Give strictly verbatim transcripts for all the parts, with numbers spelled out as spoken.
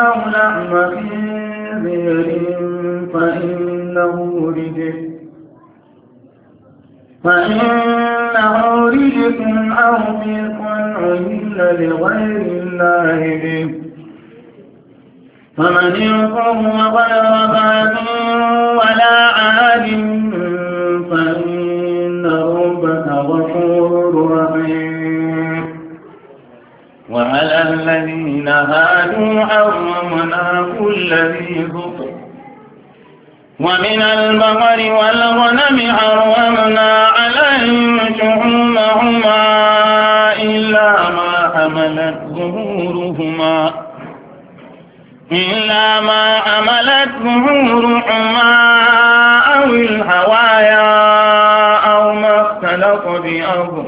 أو لحم خنزير فإنه رجس فإنه رجس أو فسق أهل لغير الله به فمن يضطر غير باغ ولا عاد فإن ربك غفور رحيم وعلى الذين هادوا حرمنا كل ذي ظفر ومن البقر والغنم حرمنا عليهم شحومهما إلا ما حملت ظهورهما إلا ما حملت ظهورهما أو الحوايا أو ما اختلط بأرض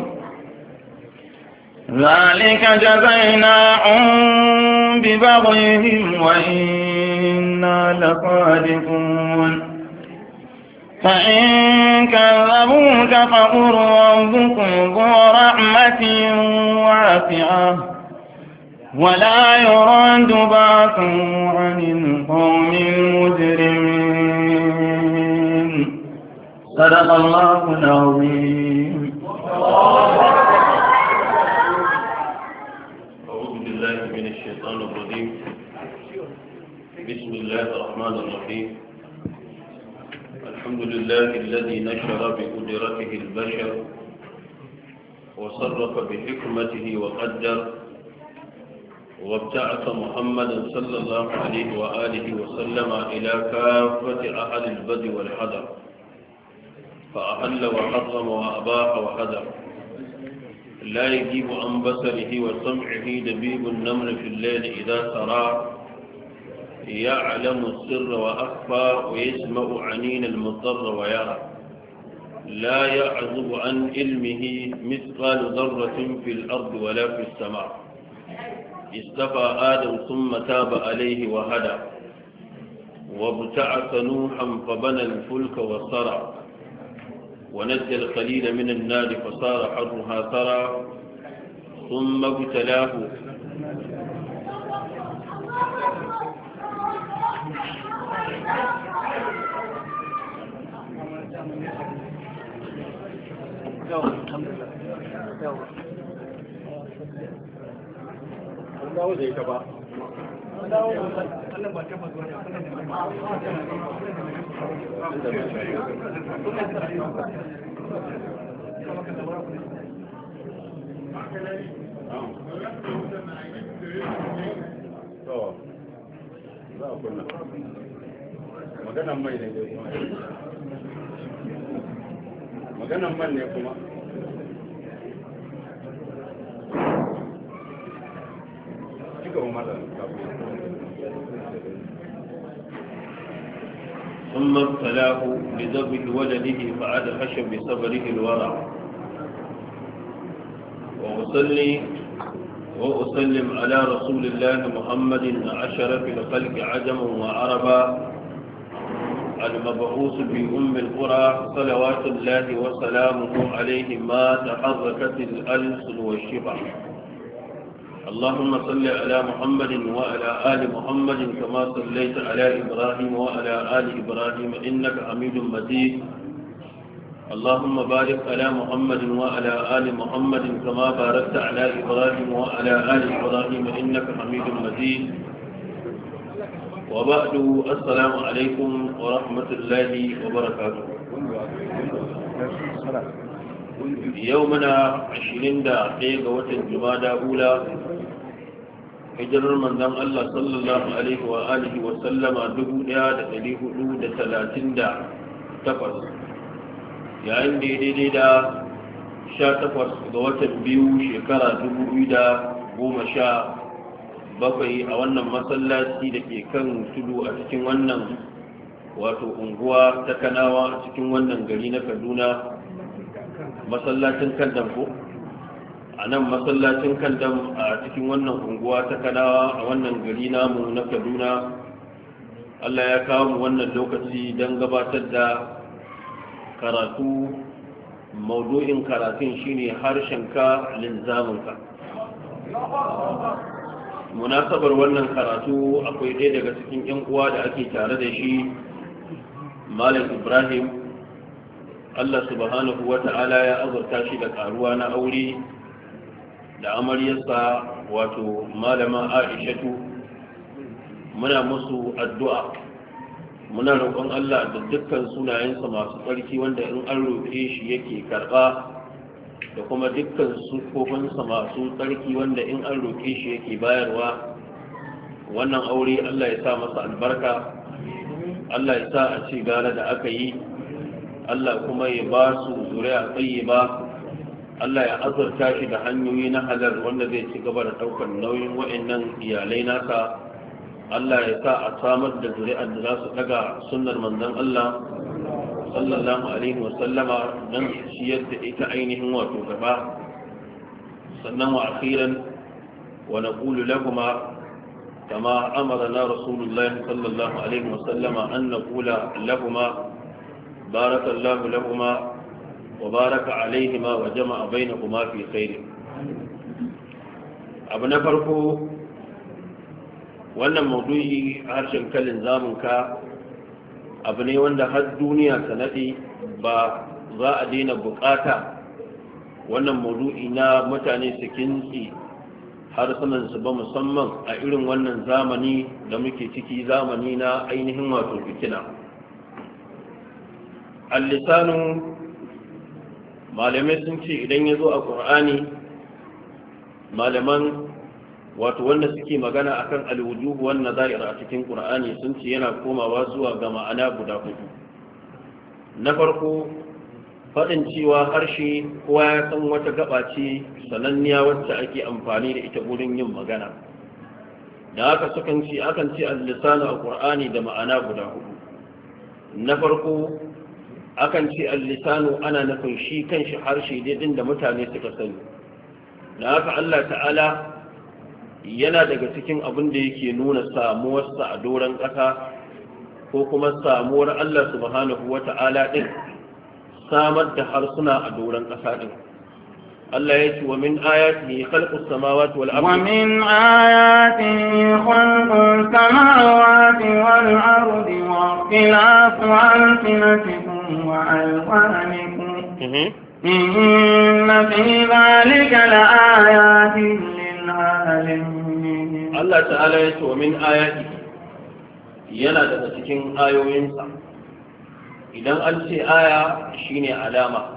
ذلك جزيناهم ببغيهم وإنا لصادقون فإن كذبوك فقل ربكم ذو رحمة واسعة ولا يرد بأسه عن القوم المجرمين صدق الله العظيم. أعوذ بالله من الشيطان الرجيم. بسم الله الرحمن الرحيم. الحمد لله الذي نشر بقدرته البشر وصرف بحكمته وقدر وابتعث محمدا صلى الله عليه وآله وسلم إلى كافة أهل البدء والحذر فأحل وحرم وأباح وحذر لا يجيب عن بصره وسمعه دبيب النمر في الليل إذا سرى يعلم السر وأخفى ويسمع عنين المضطر ويرى لا يعزب عن علمه مثقال ذرة في الأرض ولا في السماء استفى آدم ثم تاب عليه وهدى وابتعث نوحا فبنى الفلك وصرع ونجى الخليل من النار فصار حرها ثرى ثم ابتلاه dawo da ita ba maganan mai ne kuma maganan man ne kuma ثم ابتلاه بذبح ولده فأدهش بصبره الورع وأصلي وأسلم على رسول الله محمد أشرف الخلق عجما وعربا المبعوث بأم القرى صلوات الله وسلامه عليه ما تحركت الألسن والشفع اللهم صل على محمد وعلى آل محمد كما صليت على إبراهيم وعلى آل إبراهيم إنك حميد مجيد اللهم بارك على محمد وعلى آل محمد كما باركت على إبراهيم وعلى آل إبراهيم إنك حميد مجيد وبعد السلام عليكم ورحمة الله وبركاته يومنا عشرين دقيقة وتنجمادة أولى hijirar manzon Allah sallallahu alaihi wa alihi wa sallama dubu ɗaya da ɗari hudu da talatin da takwas yayin da daidai da sha takwas ga watan biyu shekara dubu biyu da goma sha bakwai a wannan masallaci da ke kan tudu a cikin wannan wato unguwa ta Kanawa a cikin wannan gari na Kaduna masallacin kan danko a nan masallacin kandam a cikin wannan unguwa ta Kanawa a wannan gari namu na Kaduna. Allah ya kawo mu wannan lokaci don gabatar da karatu. Maudu'in karatun shine harshenka linzaminka. munasabar wannan karatu akwai ɗaya daga cikin yan uwa da ake tare da shi Malam Ibrahim, Allah subhanahu wata'ala ya azurta shi da karuwa na aure da amaryarsa wato malama Aishatu. Muna musu addu'a, muna roƙon Allah da dukkan sunayensa masu tsarki wanda in an roƙe shi yake karɓa, da kuma dukkan sufofinsa masu tsarki wanda in an roƙe shi yake bayarwa. Wannan aure Allah ya sa masa albarka, Allah ya sa a ci gane da aka yi, Allah kuma ya ba su zuriya tsaye ba, Allah ya azurta shi da hanyoyi na halal wanda zai ci gaba da ɗaukar nauyin wa'annan iyalai nasa. Allah ya sa a samar da zuri'ar da za su daga sunnar manzon Allah sallallahu alaihi wa sallama dan ciyar da ita ainihin wato gaba. Sannan wa akhiran wa naqulu lahumma كما أمرنا رسول الله صلى الله عليه وسلم أن نقول لهما بارك الله لهما وبارك عليهما وجمع بينهما في خير. abu na farko, wannan maudu'i harshen kalin zamunka abu ne wanda har duniya ta nade ba za a daina bukata wannan maudu'i na mutane su kintsi harsunansu ba, musamman a irin wannan zamani da muke ciki, zamani na ainihin wato fitina. Al-lisanu, malamai sun ce idan ya zo a ƙur'ani, malaman wato wanda suke magana akan alwujuhu wan nazair a cikin ƙur'ani sun ce yana komawa zuwa ga ma'ana guda hudu. Na farko, faɗin cewa harshe kowa ya san wata gaba ce sananniya wacce ake amfani da ita wurin yin magana. Da haka sukan ce akan ce al-lisanu a Qur'ani da ma'ana guda hudu. Na farko, akan ce al-lisanu ana nufin shi kanshi harshe dai din da mutane suka sani. Da haka Allah ta'ala yana daga cikin abin da yake nuna samuwarsa a doron ƙasa ko kuma samuwar Allah subhanahu wata'ala din samar da harsuna a doron ƙasa ɗin. Allah ya ce wa min ayatihi khalqus samawati wal ardi wa min ayatihi khalqus samawati wal ardi wa ikhtilafu alsinatikum wa alwanikum inna fi dhalika laayatin lil alamin. Allah ta'ala ya ce wa min ayatihi yana daga cikin ayoyinsa. Idan an ce aya shine alama,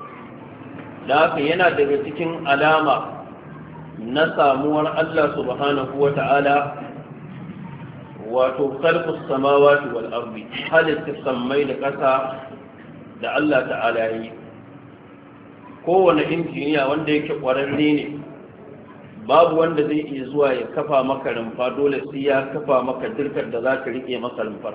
da haka yana daga cikin alama na samuwar Allah subhanahu wa ta'ala wato khalqus samawati wal ardi, halitta sammai da ƙasa da Allah ta'ala yi. Kowane injiniya wanda yake ƙwararre ne, babu wanda zai iya zuwa ya kafa maka rumfa, dole sai ya kafa maka dirkar da za ka riƙe maka rumfar.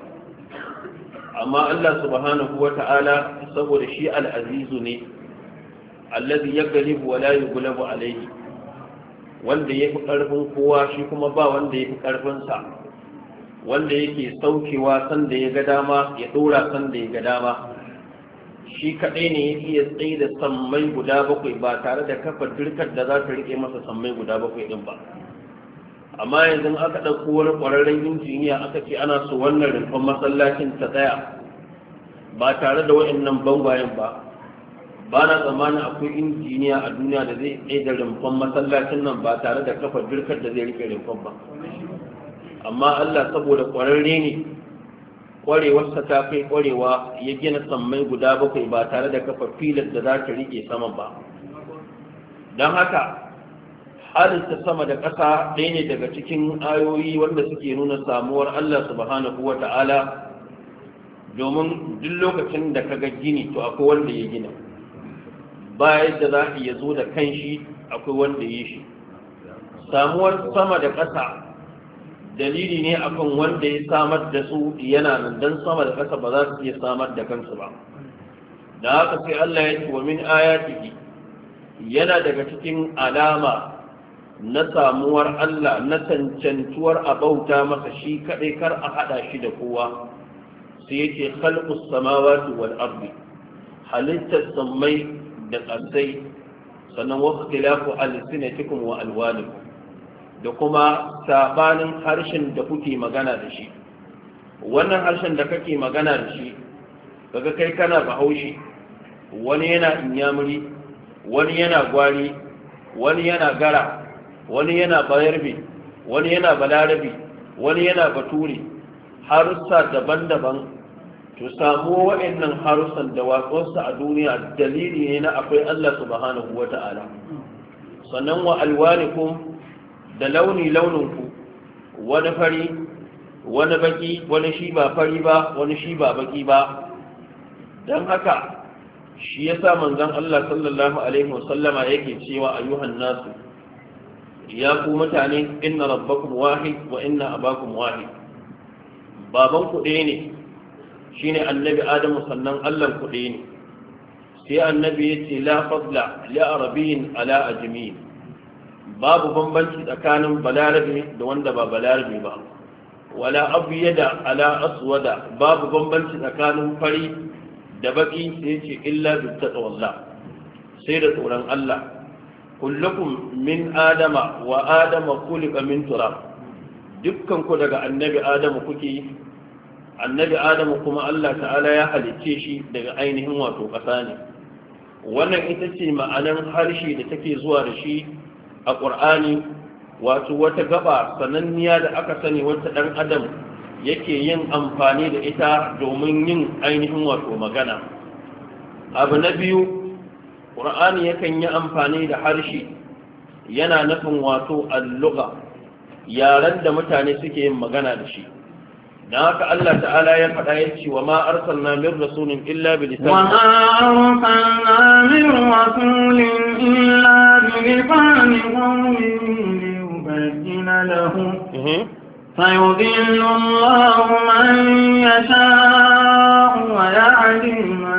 Amma Allah subhanahu wa ta'ala saboda shi al'azizu ne, allazi ya galibu wa la yughlabu alayhi, wanda ya fi ƙarfin kowa shi kuma ba wanda ya fi ƙarfinsa, wanda yake saukewa sanda ya ga dama ya ɗora sanda ya ga dama. Shi kaɗai ne ya iya tsaye da sammai guda bakwai ba tare da kafa dirkar da za ta riƙe masa sammai guda bakwai ɗin ba. Amma yanzu aka ɗauko wani ƙwararren injiniya aka ce ana so wannan rumfan masallacin ta tsaya ba tare da waɗannan bangwayen ba, ba na tsammanin akwai injiniya a duniya da zai tsaye da rumfan masallacin nan ba tare da kafa dirkar da zai rike rumfan ba. Amma Allah saboda ƙwararre ne, ƙwarewarsa ta kai ƙwarewa, ya gina sammai guda bakwai ba tare da kafa filar da za ta rike saman ba. Don haka halitta sama da ƙasa ɗaya ne daga cikin ayoyi wanda suke nuna samuwar Allah subhanahu wa ta'ala, domin duk lokacin da ka ga gini to akwai wanda ya gina, ba yadda za a iya zo da kanshi, akwai wanda ya shi. Samuwar sama da ƙasa dalili ne akan wanda ya samar da su yana nan, dan sama da ƙasa ba za su iya samar da kansu ba. Da haka sai Allah ya ce wa min ayatihi, yana daga cikin alama na samuwar Allah, na cancantuwar a bauta masa shi kaɗai, kar a haɗa shi da kowa. Sai yake khalqus samawati wal ardi, halittar sammai da ƙasai, sannan wa ikhtilafu alsinatikum wa alwanikum, da kuma sabanin harshen da kuke magana da shi. Wannan harshen da kake magana da shi kaga kai kana bahaushe, wani yana inyamuri, wani yana gwari, wani yana gara, wani yana bayarbe, wani yana balarabe, wani yana bature, harussa daban-daban. To samu wa'annan harussan da waƙonsu a duniya dalili ne na akwai Allah subhanahu wata'ala. Sannan wa alwanikum da launi launinku, wani fari, wani baki, wani shi ba fari ba, wani shi ba baki ba. Don haka shi yasa manzon Allah sallallahu alaihi wasallama yake cewa ayyuhan nasu, ya ku mutane, inna rabbakum wahid wa inna abakum wahid. Baban ku ɗaya ne, shine annabi Adamu, sannan Allah ku ɗaya ne. Sai annabi ya ce la fadla li arabiyyin ala ajmi, babu bambanci tsakanin balarabe da wanda ba balarabe ba, wala abyada ala aswada, babu bambanci tsakanin fari da baki, sai ce illa bi taqwallah, sai da tsoron Allah. Kullukum min adama wa adama khuliqa min turab, dukkan ku daga annabi Adamu kuke, annabi Adamu kuma Allah ta'ala ya halicce shi daga ainihin wato ƙasa ne. Wannan ita ce ma'anan harshe da take zuwa da shi a ƙur'ani, wato wata gaba sananniya da aka sani wata ɗan adam yake yin amfani da ita domin yin ainihin wato magana. Abu na biyu, ƙur'ani yakan yi amfani da harshe yana nufin wato al-lugha, yaren da mutane suke yin magana da shi. Dan haka Allah ta'ala ya faɗa ya ce wa ma arsalna min rasulin illa bi lisan wa ma arsalna min rasulin illa bi lisan qawmin liyubayyina lahum فيضل الله من يشاء ويهدي من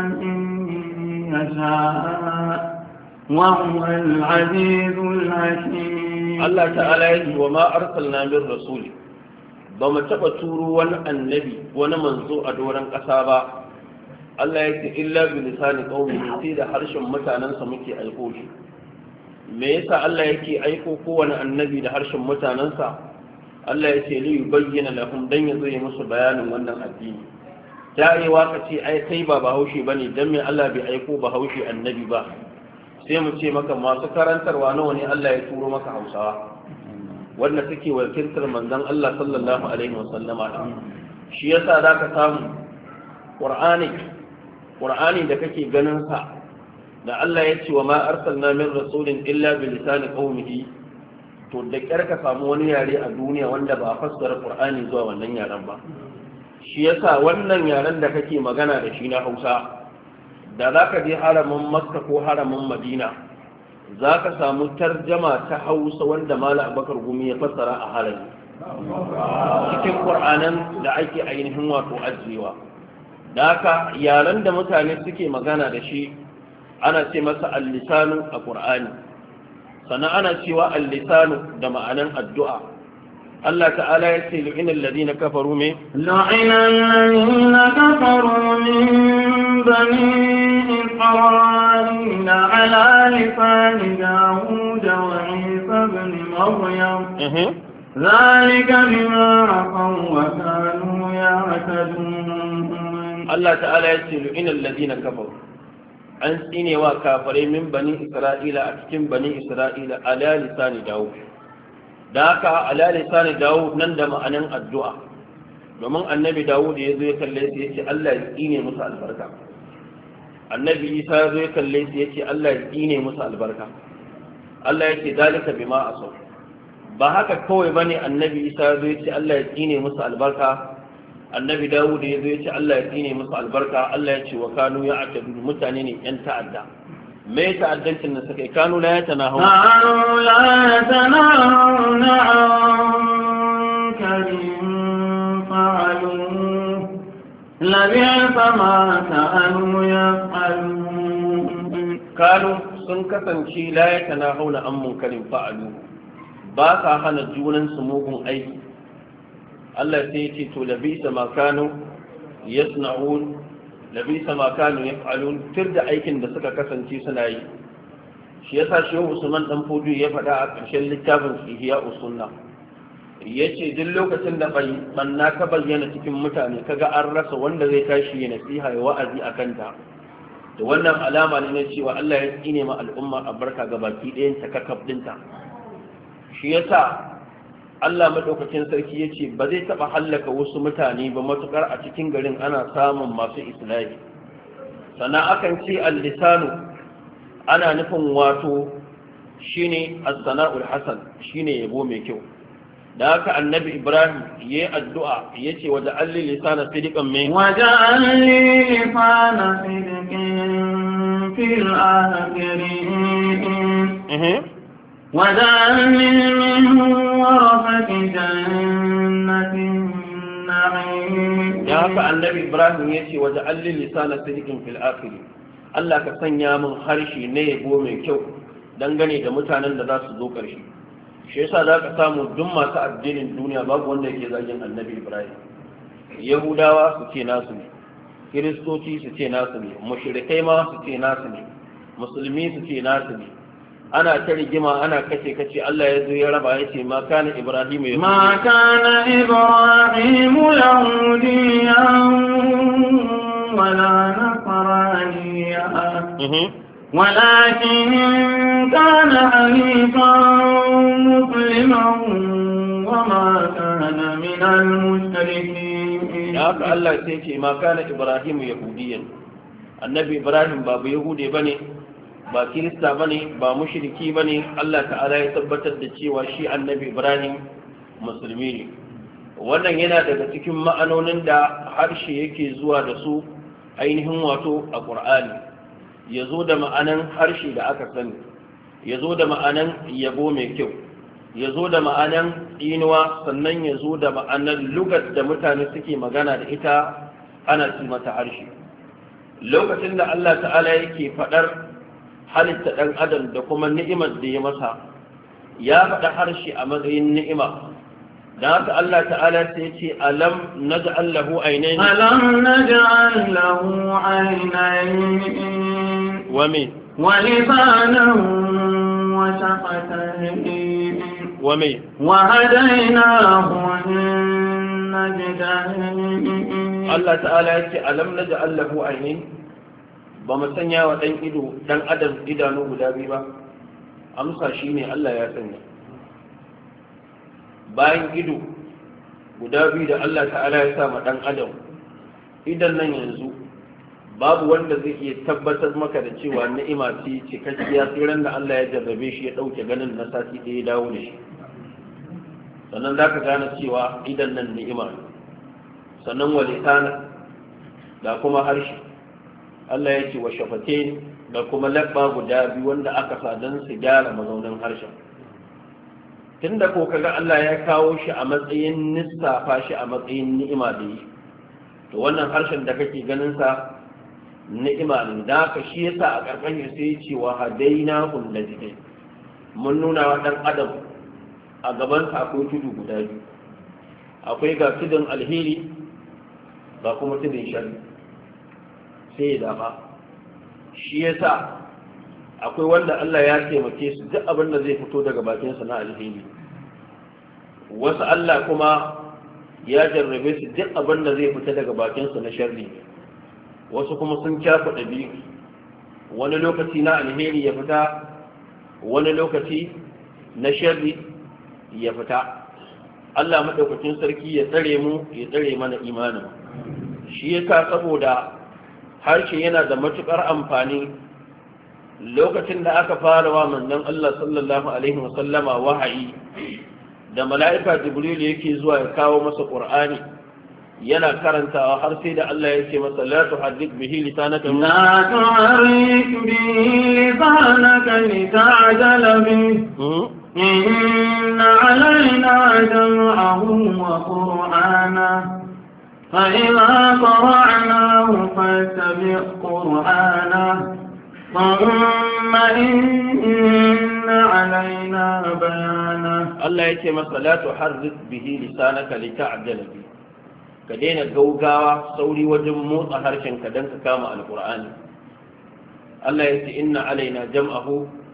يشاء وهو العزيز الحكيم. الله تعالى يقول وما أرسلنا من رسول، بما تبتوروا وان النبي وانا منزوء دورا قصابا. الله يقول إلا بلسان قومه سيد حرش متانا سمكي أيقوش. me yasa Allah yake aiko kowane annabi da harshen mutanansa? Allah ya ce li bayyana lahum dan yazo ya musu bayanin wannan addini. Dai waka ce ai kai ba bahaushe bane, dan me Allah bai aiko bahaushe annabi ba? Sai mu ce maka masu karantarwa nawa ne Allah ya turo maka Hausawa wanda suke wakiltar manzon Allah sallallahu alaihi wasallama. Shi yasa zaka samu Qur'ani Qur'ani da kake ganin sa da Allah ya ce wa ma arsalna min rasulin illa bi lisani qaumihi, to da kyar ka samu wani yare a duniya wanda ba a fassara Qur'ani zuwa wannan yaren ba. Shi yasa wannan yaren da kake magana da shi na Hausa, da zaka je haramin Makka ko haramin Madina, zaka samu tarjama ta Hausa wanda Malam Abubakar Gumi ya fassara a harami cikin Qur'anan da ake ainihin wato ajiyewa. Da haka yaren da mutane suke magana da shi ana ce masa al-lisanu a Qur'ani, sannan ana cewa al-lisanu da ma'anan addu'a. Allah ta'ala ya ce lu'ina alladhina kafaru min lu'ina alladhina kafaru min bani isra'ila ala lisani Dawud wa Isa ibn Maryam dhalika bima raqaw wa kanu ya'tadun. Allah ta'ala ya ce lu'ina alladhina kafaru, an tsinewa kafare min bani isra'ila a cikin bani isra'ila ala lisani Dawud. Da haka ala lisani Dawud nan da ma'anin addu'a, domin annabi Dawud ya zo ya kalle su ya ce Allah ya tsine musu albarka. Annabi Isa ya zo ya kalle su ya ce Allah ya tsine musu albarka. Allah ya ce dalika bima asaw. Ba haka kawai bane annabi Isa ya zo ya ce Allah ya tsine musu albarka. Annabi Dawud ya zo ya ce Allah ya tsine musu albarka. Allah ya ce wa kanu ya atadu, mutane ne yan ta'adda. Me ta'addancin da suka yi? Kanu la yatanahu kanu la yatanahuna an karim fa'alu labi'sa ma kanu yaf'alun. Kanu sun kasance la yatanahuna an munkarin fa'alu, ba sa hana junan su mugun aiki. Allah sai ya ce to labisa ma kanu yasna'un, labisa ma kanu yaf'alun, tir da aikin da suka kasance suna yi. shi yasa shehu Usman dan Fodu ya faɗa a ƙarshen littafin Ihya Usunna yace duk lokacin da banna ka bayyana cikin mutane kaga an rasa wanda zai tashi ya nasiha ya wa'azi akan ta to wannan alama ne na cewa Allah ya tsine ma al'umma albarka ga baki ɗayan ta kakab dinta shi yasa Allah madaukakin sarki yace ba zai taba hallaka wasu mutane ba matukar a cikin garin ana samun masu islahi sannan akan ce al-lisanu ana nufin wato shine as-sana'ul hasan shine yabo mai kyau da haka annabi Ibrahim yayi addu'a yace wa ja'alli lisana sidqan min wa ja'alli lisana sidqin fil akhirin wa ja'alni min warafati jannatin na'im da haka annabi Ibrahim yace wa ja'alli lisana sidqin fil akhirin Allah ka sanya min harshe ne yabo mai kyau dangane da mutanen da za su zo ƙarshe shi yasa za ka samu duk masu addinin duniya babu wanda yake zagin annabi Ibrahim yahudawa su ce nasu ne kiristoci su ce nasu ne mushrikai ma su ce nasu ne musulmi su ce nasu ne ana ta rigima ana kace kace Allah ya zo ya raba ya ce ma kana Ibrahim ya ma kana Ibrahim yahudiyan wala nasraniyan ولكن كان حنيفا مسلما وما كان من المشركين يا الله سيتي ما كان إبراهيم يهوديا النبي إبراهيم باب يهودي بني با كريستا بني با مشركي بني الله تعالى يثبت الدشي وشي النبي إبراهيم مسلمين wannan yana daga cikin ma'anonin da harshe yake zuwa da su ainihin wato a Qur'ani ya zo da ma'anan harshe da aka sani ya zo da ma'anan yabo mai kyau ya zo da ma'anan inuwa sannan ya zo da ma'anan lugar da mutane suke magana da ita ana ci mata harshe lokacin da Allah ta'ala yake faɗar halitta ɗan adam da kuma ni'imar da ya masa ya faɗa harshe a matsayin ni'ima da haka Allah ta'ala sai ce alam naj'al lahu aynayn alam naj'al lahu aynayn ومن ولسانا وشفتين ومن وهديناه النجدين الله تعالى يقول ألم نجعل له عينين بمسنيا ودن إدو دن أدم إدانو بدابيبا أمسا شيني الله يسني bayan ido guda biyu da Allah ta'ala ya sa ma dan adam idan nan yanzu babu wanda zai iya tabbatar maka da cewa ni'ima ce cikakkiya sai ran da Allah ya jarrabe shi ya dauke ganin na sati da ya dawo da shi sannan zaka gane cewa idan nan ni'ima sannan wa lisana da kuma harshe Allah ya ce wa shafatain da kuma labba guda biyu wanda aka sa dan su gyara mazaunin harshen tunda ko kaga Allah ya kawo shi a matsayin nissafa shi a matsayin ni'ima da yi to wannan harshen da kake ganin sa ni'ima ne da ka shi yasa a karkashin sai ce wa hadaina kun lajidai mun nuna wa dan adam a gaban sa akwai tudu guda biyu akwai ga tudun alheri ba kuma tudun shari sai ya dafa shi yasa akwai wanda Allah ya taimake su duk abin da zai fito daga bakin sa na alheri wasu Allah kuma ya jarrabe su duk abin da zai fita daga bakin sa na sharri wasu kuma sun kyafa ɗabi'u wani lokaci na alheri ya fita wani lokaci na sharri ya fita Allah madaukakin sarki ya tsare mu ya tsare mana imanin shi yasa saboda harshe yana da matukar amfani lokacin da aka fara wa manzon Allah sallallahu alaihi wasallama wahayi da mala'ika Jibril yake zuwa ya kawo masa Qur'ani yana karantawa har sai da Allah ya ce masa la tuhaddith bihi lisanaka la tuharrik bihi lisanaka lita'jala bihi inna alaina jam'ahu wa qur'ana fa idha qara'nahu fattabi' qur'ana thumma inna alaina bayana Allah ya ce masa la tuharrik bihi lisanaka lita'jala bihi ka daina gaugawa sauri wajen motsa harshenka don ka kama alkur'ani Allah ya ce inna alaina jam'ahu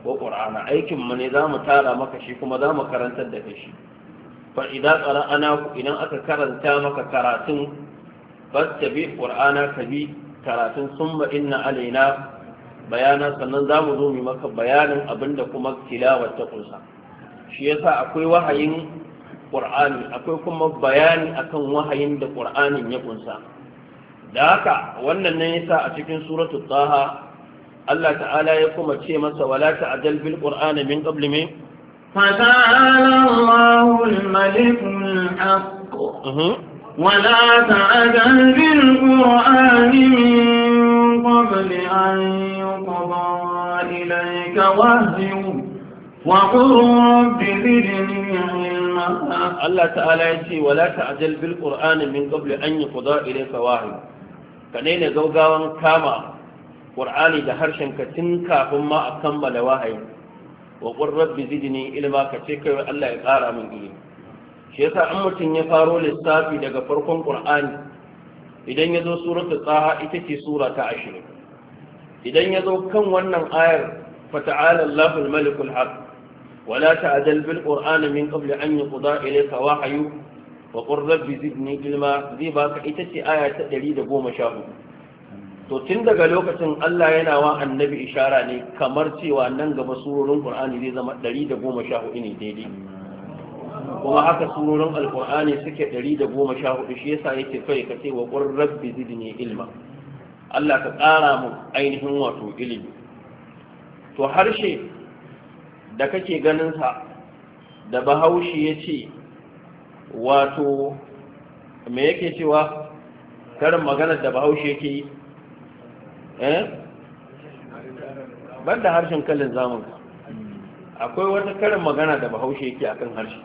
wa qur'ana aikin mu ne zamu tara maka shi kuma zamu karantar da kai shi fa idza qara'ana idan aka karanta maka karatun fattabi qur'ana kabi karatun summa inna alaina bayana sannan zamu zo mu maka bayanin abinda kuma tilawar ta kunsa shi yasa akwai wahayin qur'ani akwai kuma bayani akan wahayin da qur'anin ya kunsa da haka wannan ne yasa a cikin suratul taha Allah ta'ala ya kuma ce masa wala ta'jal bil qur'ani min qabli min fata'ala Allahul malikul haqq ولا تعجل بالقرآن من قبل أن يقضى إليك وحيه وقل رب زدني علما الله تعالى يقول ولا تعجل بالقرآن من قبل أن يقضى إليك وحيه كنين غوغاوان كاما قرآني ده هرشن كتنكا فما أكمل وحيه وقل رب زدني علما كتك الله يقارى من إليه shi yasa an mutum ya faro lissafi daga farkon Qur'ani idan ya zo suratul Taha ita ce sura ta ashirin idan ya zo kan wannan ayar fata'ala Allahul malikul haq wala ta'jal bil qur'ani min qabli an yuqda ilayka wahyu wa qur rabbi zidni ilma zai baka ita ce aya ta ɗari da goma sha hudu to tun daga lokacin Allah yana wa annabi ishara ne kamar cewa nan gaba surorin Qur'ani zai zama ɗari da goma sha hudu ne daidai kuma haka surorin alkur'ani suke ɗari da goma sha hudu shi yasa yake kai ka ce wa qur rabbi zidni ilma Allah ka ƙara mu ainihin wato ilimi to harshe da kake ganin sa da Bahaushe yace wato me yake cewa karin maganar da Bahaushe yake yi eh banda harshen kallon zamun akwai wata karin magana da Bahaushe yake akan harshe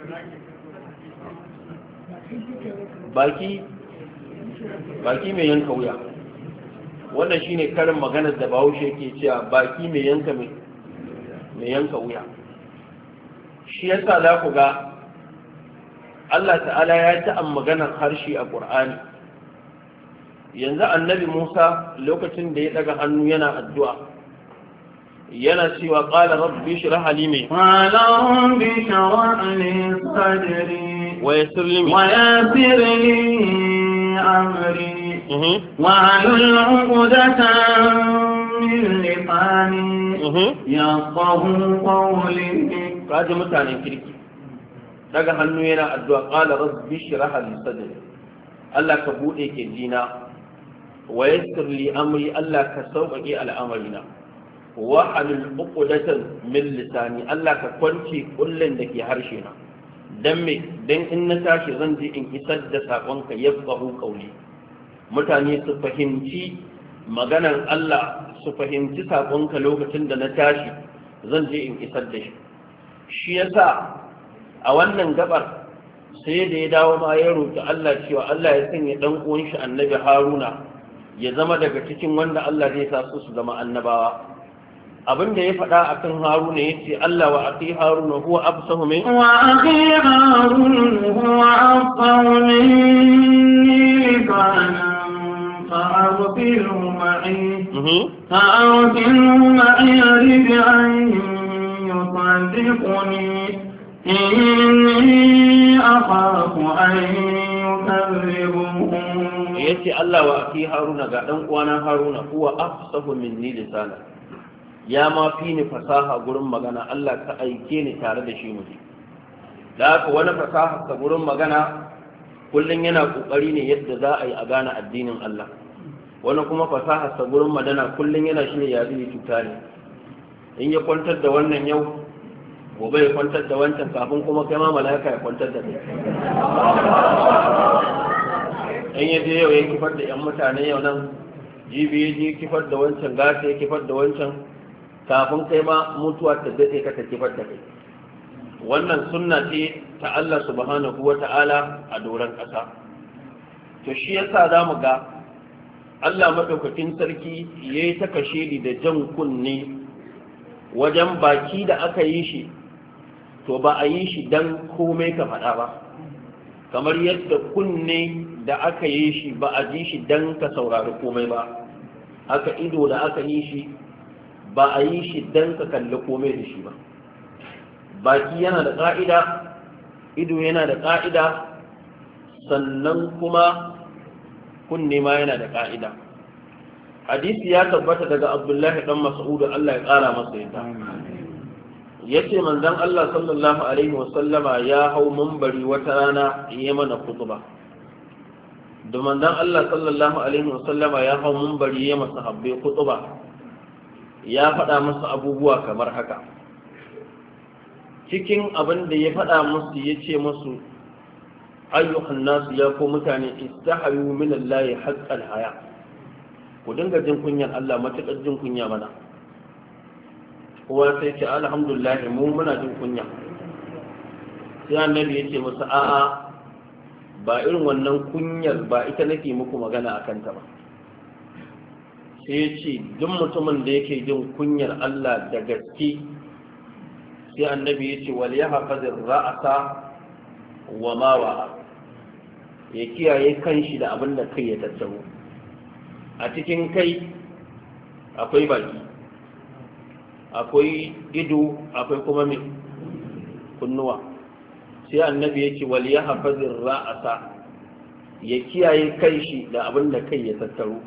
baki baki mai yanka wuya wannan shine karin maganar da Bahaushe yake cewa baki mai yanka mai yanka wuya shi yasa za ku ga Allah ta'ala ya ta an maganar harshe a Qur'ani yanzu annabi Musa lokacin da ya daga hannu yana addu'a yana cewa qala rabbi shrah li mai qala rabbi shrah li sadri wa yassir li wa yassir li amri wa halul 'uqdatan min lisani yafqahu qawli kaji mutanen kirki daga hannu yana addu'a qala rabbi shrah li sadri Allah ka bude kirjina wa yassir li amri Allah ka sauƙaƙe al'amarina wa halul uqdatan min lisani Allah ka kwance kullun da ke harshe na dan me dan in na tashi zan je in isar da sakonka yafqahu qawli mutane su fahimci maganar Allah su fahimci sakonka lokacin da na tashi zan je in isar da shi shi yasa a wannan gabar sai da ya dawo ma ya roki Allah cewa Allah ya sanya dan uwan shi annabi Haruna ya zama daga cikin wanda Allah zai sa su su zama annabawa abin da ya faɗa akan Haruna yace Allah wa akhi Haruna huwa afsahu min wa akhi Haruna huwa afsahu minni lisanan fa'arsilhu ma'i fa'arsilhu ma'i rid an yusaddiquni inni akhafu an yukazzibuun yace Allah wa akhi Haruna ga dan uwana Haruna huwa afsahu minni lisanan ya ma fi ni fasaha gurin magana Allah ka aike ni tare da shi muke da haka wani fasaha ka gurin magana kullum yana kokari ne yadda za a yi a gane addinin Allah wani kuma fasaha ka gurin madana kullum yana shi ne ya zai cuta ne in ya kwantar da wannan yau gobe ya kwantar da wancan kafin kuma kai ma mala'ika ya kwantar da kai in ya je yau ya kifar da yan mutane yau nan jibi ya je kifar da wancan gata ya kifar da wancan kafin kai ma mutuwa ta dace ka ta kifar da kai wannan sunna ce ta Allah subhanahu wata'ala a doron ƙasa to shi yasa zamu ga Allah madaukakin sarki yayi ta kashe da jan kunne wajen baki da aka yi shi to ba a yi shi dan komai ka faɗa ba kamar yadda kunne da aka yi shi ba a ji shi dan ka saurari komai ba haka ido da aka yi shi ba a yi shi dan ka kalli komai da shi ba. Baki yana da ƙa'ida, ido yana da ƙa'ida, sannan kuma kunne ma yana da ƙa'ida. Hadisi ya tabbata daga Abdullahi dan Mas'ud Allah ya ƙara masa yadda. Yace manzon Allah sallallahu alaihi wasallama ya hau minbari wata rana yayi mana khutba. Da manzon Allah sallallahu alaihi wasallama ya hau minbari yayi masa habbai khutba. Ya faɗa musu abubuwa kamar haka. Cikin abin da ya faɗa musu yace musu ayyuhan nasu ya ko mutane istahayu min Allah haqqal haya. Ku dinga jin kunyan Allah matuƙar jin kunya mana. Kowa sai ce alhamdulillah mu muna jin kunya. Sai annabi ya ce musu a'a ba irin wannan kunyar ba ita nake muku magana akan ta ba. Sai ya ce duk mutumin da yake jin kunyar Allah da gaske, sai annabi ya ce wal yahfazir ra'asa wa ma wa'a, ya kiyaye kanshi da abin da kai ya tattaro. A cikin kai akwai baki, akwai ido, akwai kuma mai kunnuwa. Sai annabi ya ce wal yahfazir ra'asa, ya kiyaye kanshi da abin da kai ya tattaro.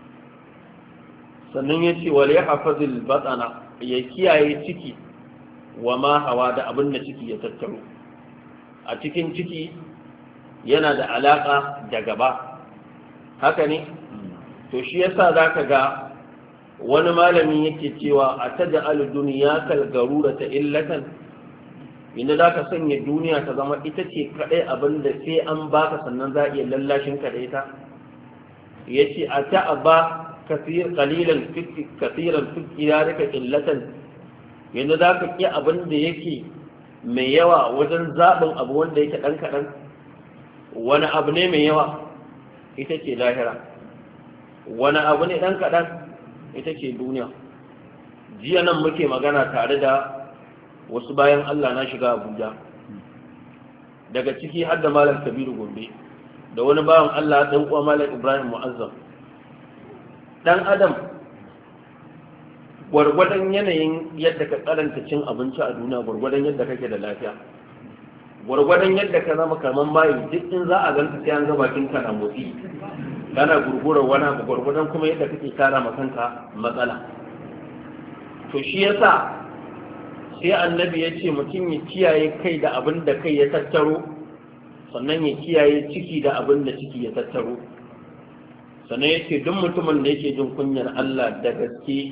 Sannan ya ce wal yahfazil batana, ya kiyaye ciki wa ma hawa da abin da ciki ya tattaro. A cikin ciki yana da alaka da gaba, haka ne? To shi yasa zaka ga wani malami yake cewa ataj'alu dunyakal garurata illatan, inda zaka sanya duniya ta zama ita ce kadai abinda sai an baka sannan za a iya lallashin ka da ita. Yace ata'aba kathir qalilan fi kathiran fi iyarika illatan, inda zaka ki abinda yake mai yawa wajen zabin abu wanda yake dan kadan. Wani abu ne mai yawa, ita ce lahira. Wani abu ne ɗan kaɗan, ita ce duniya. Jiya nan muke magana tare da wasu bayan Allah na shiga Abuja, daga ciki har da Malam Kabiru Gombe da wani bawan Allah ɗan uwa Malam Ibrahim Mu'azzam. Ɗan Adam gwargwadon yanayin yadda ka karanta cin abinci a duniya, gwargwadon yadda kake da lafiya, gwargwadon yadda ka zama kaman bayi, duk in za a ganka sai an ga bakin ka na motsi, kana gurgurar wani abu, gwargwadon kuma yadda kake tara ma kanka matsala. To shi yasa sai annabi ya ce mutum ya kiyaye kai da abin da kai ya tattaro, sannan ya kiyaye ciki da abin da ciki ya tattaro. Sannan ya ce duk mutumin da yake jin kunyar Allah da gaske,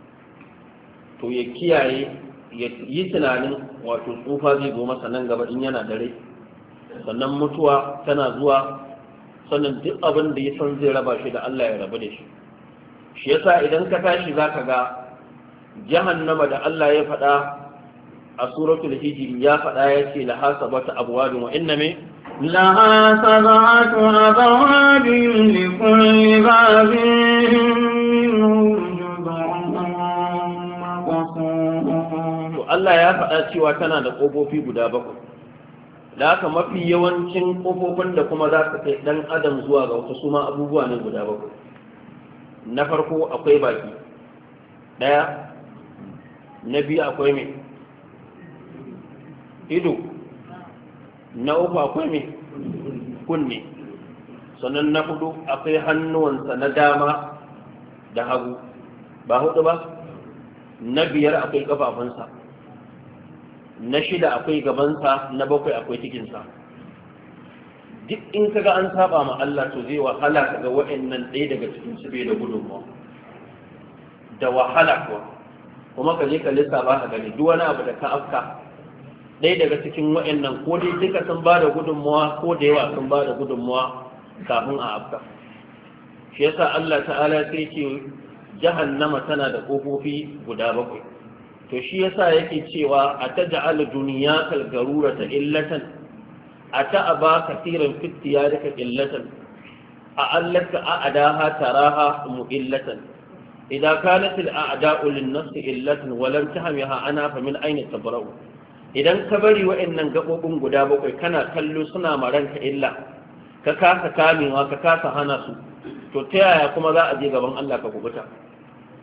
to ya kiyaye, ya yi tunanin wato tsufa zai zo masa nan gaba in yana dare, sannan mutuwa tana zuwa, sannan duk abin da ya san zai raba shi da Allah ya rabu da shi. Shi yasa idan ka tashi zaka ga jahannama da Allah ya faɗa a suratul hijr, ya faɗa ya ce la hasabata abwadun wa inna me laha sab'atu abwadin li kulli babin minhum to Allah ya faɗa cewa tana da ƙofofi guda bakwai. Da haka mafi yawancin ƙofofin da kuma za ka kai ɗan adam zuwa ga wasu suma abubuwa ne guda bakwai. Na farko akwai baki ɗaya, na biyu akwai mai ido, na uku akwai mai kunne, sannan na hudu akwai hannuwansa na dama da hagu, ba hudu ba. Na biyar akwai ƙafafunsa, na shida akwai gabansa, na bakwai akwai cikinsa. Duk in kaga an saba ma Allah to zai wahala kaga wa'annan ɗaya daga cikin su bai da gudunmawa, da wahala kuwa. Kuma ka je ka lissafa ka gani duk wani abu da ka afka, ɗaya daga cikin wa'annan ko dai duka sun ba da gudunmawa ko da yawa sun ba da gudunmawa kafin a afka. Shi yasa Allah ta'ala sai ce jahannama tana da ƙofofi guda bakwai. To shi yasa yake cewa ataj'al dunyakal garurata illatan ata'aba kathiran fi tiyarika illatan a'allaka a'daha taraha mu'illatan idza kanat al'a'da'u lin-nafs illatan wa lam tahmiha ana fa min ayna tabra'u. Idan ka bari wa'annan gabobin guda bakwai kana kallo suna maranka illa, ka kasa kamewa ka kasa hana su, to ta yaya kuma za a je gaban Allah ka kubuta?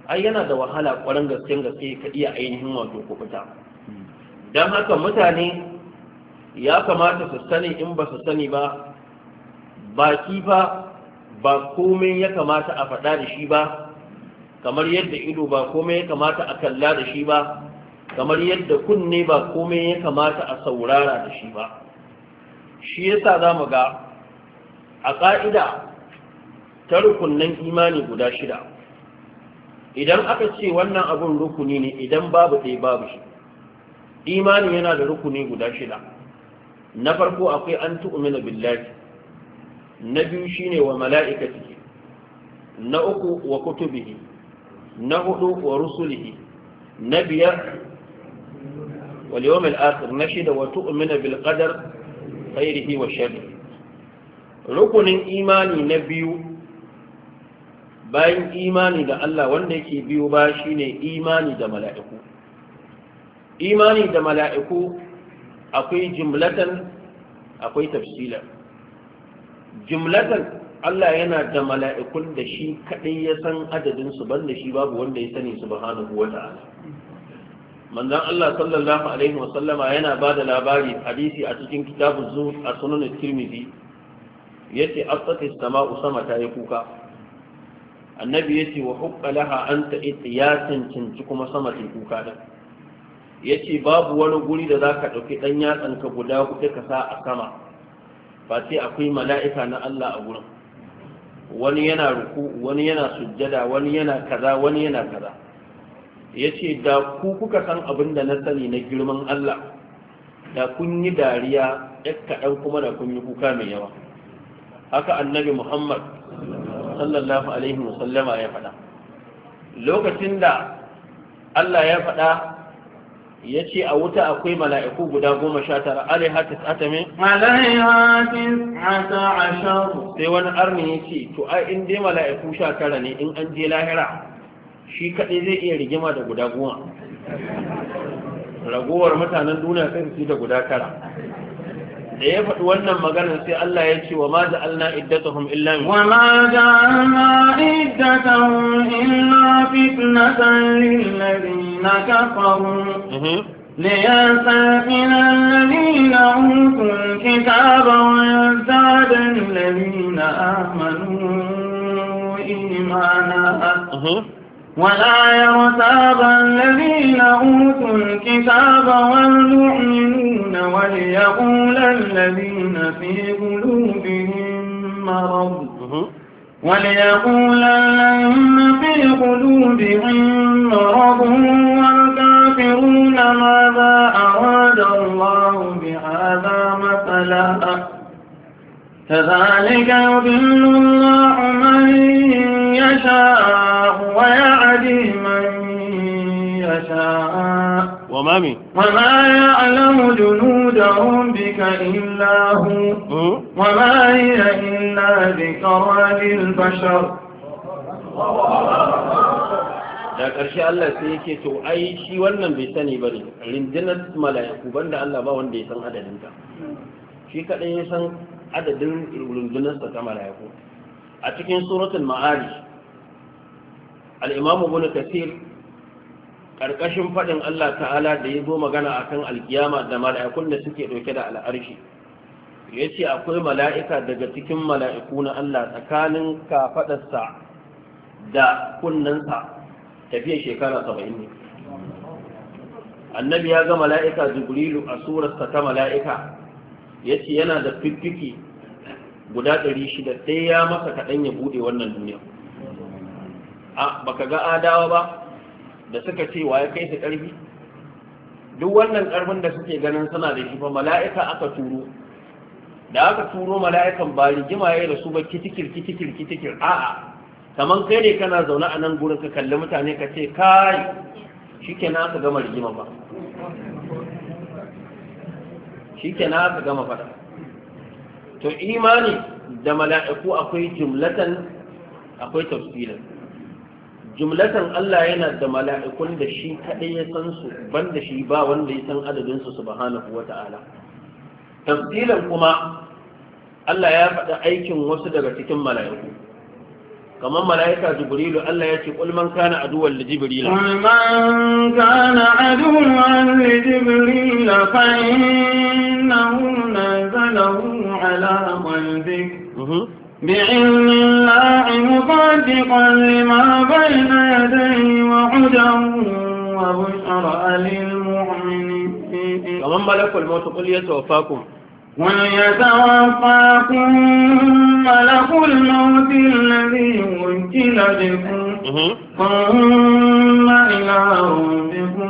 ai yana da wahala ƙwarar gaske gaske ka iya ainihin wato kubuta. Don haka mutane ya kamata su sani in ba su sani ba, baki fa ba komai ya kamata a faɗa da shi ba, kamar yadda ido ba komai ya kamata a kalla da shi ba, kamar yadda kunne ba komai ya kamata a saurara da shi ba. Shi yasa za mu ga a ƙa'ida ta rukunin imani guda shida, idan aka ce wannan abun rukuni ne, idan babu ɗaya babu shi. Imani yana da rukuni guda shida. Na farko akwai an tu'mina billahi, na biyu shine wa mala'ikatihi, na uku wa kutubihi, na hudu wa rusulihi, na biyar wal yawmil akhir, na shida wa tu'mina bil qadar khairihi wa sharrihi. Rukunin imani na biyu bayan imani da Allah wanda yake biyo ba shine imani da mala'iku. Imani da mala'iku akwai jumlatan akwai tafsilan. Jumlatan Allah yana da mala'ikun da shi kadai ya san adadin su, banda shi babu wanda ya sani subhanahu wata'ala. Manzon Allah sallallahu alaihi wasallama yana bada labari hadisi a cikin kitabuz zuhd a sunan at-Tirmidhi, yace asatis sama'u, sama ta yi kuka. Annabi yace wa hukka laha anta itiyatin cinci kuma sama ta yi kuka din. Yace babu wani guri da zaka dauki dan yatsan ka guda huɗu ka sa a sama ba sai akwai mala'ika na Allah a gurin. Wani yana ruku, wani yana sujjada, wani yana kaza, wani yana kaza. Yace da ku kuka san abin da na sani na girman Allah, da kun yi dariya ɗan kaɗan kuma da kun yi kuka mai yawa. Haka annabi Muhammad sallallahu alaihi wasallama ya faɗa. Lokacin da Allah ya faɗa ya ce a wuta akwai mala'iku guda goma sha tara, alaiha tis'ata min alaiha tis'ata ashar. Sai wani arni ya ce to ai in dai mala'iku sha tara ne, in an je lahira shi kaɗai zai iya rigima da guda goma, ragowar mutanen duniya sai su da guda tara. Da ya faɗi wannan maganar sai Allah ya ce wa ma ja'alna iddatahum illa min wa ma ja'alna iddatahum illa fitnatan lil ladina kafaru liyastaqina alladhina utul kitaba wa yazdada alladhina amanu imana ولا يرتاب الذين أوتوا الكتاب والمؤمنون وليقول الذين في قلوبهم مرض وليقول الذين في قلوبهم مرض والكافرون ماذا أراد الله بهذا مثلا كذلك يضل الله من يشاء ويعدي من يشاء وما من وما يعلم جنود ربك إلا هو وما هي إلا ذكرى للبشر. da ƙarshe Allah sai yake to ai shi wannan bai sani bane, rindinar mala'iku banda Allah ba wanda ya san adadin ta, shi kadai ya san adadin rundunar sa ta mala'iku. A cikin suratul ma'arij al-imam ibn kathir karkashin fadin Allah ta'ala da ya zo magana akan alkiyama da mala'ikun da suke dauke da al'arshi, yace akwai mala'ika daga cikin mala'iku na Allah tsakanin kafadarsa da kunnansa tafiya shekara saba'in ne. Annabi ya ga mala'ika Jibrilu a surarsa ta mala'ika, yace yana da fiffiki guda ɗari shida, ɗaya ya masa kaɗan ya buɗe wannan duniya. A baka ga adawa ba da suka ce wa ya kai su ƙarfi? Duk wannan ƙarfin da suke ganin suna da shi fa mala'ika aka turo. Da aka turo mala'ikan ba rigima ya da su ba kitikir kitikir kitikir a'a. Kaman kai ne kana zaune a nan gurin ka kalli mutane ka ce kai shikenan aka gama rigima ba. Shikenan aka gama fada. To imani da mala'iku akwai jumlatan akwai tafsilan. Jumlatan Allah yana da mala'ikun da shi kadai ya san su, banda shi ba wanda ya san adadin su subhanahu wata'ala. Tafsilan kuma Allah ya faɗa aikin wasu daga cikin mala'iku. kamar mala'ika jibrilu Allah ya ce qul man kana aduwwan li jibril قل من كان عدوا لجبريل فإنه نزله على قلبك بعلم الله مصدقا لما بين يديه وهدى وبشرى للمؤمنين kamar malakul maut qul yatawaffakum قل يتوفاكم ملك الموت الذي وكل بكم ثم إلى ربكم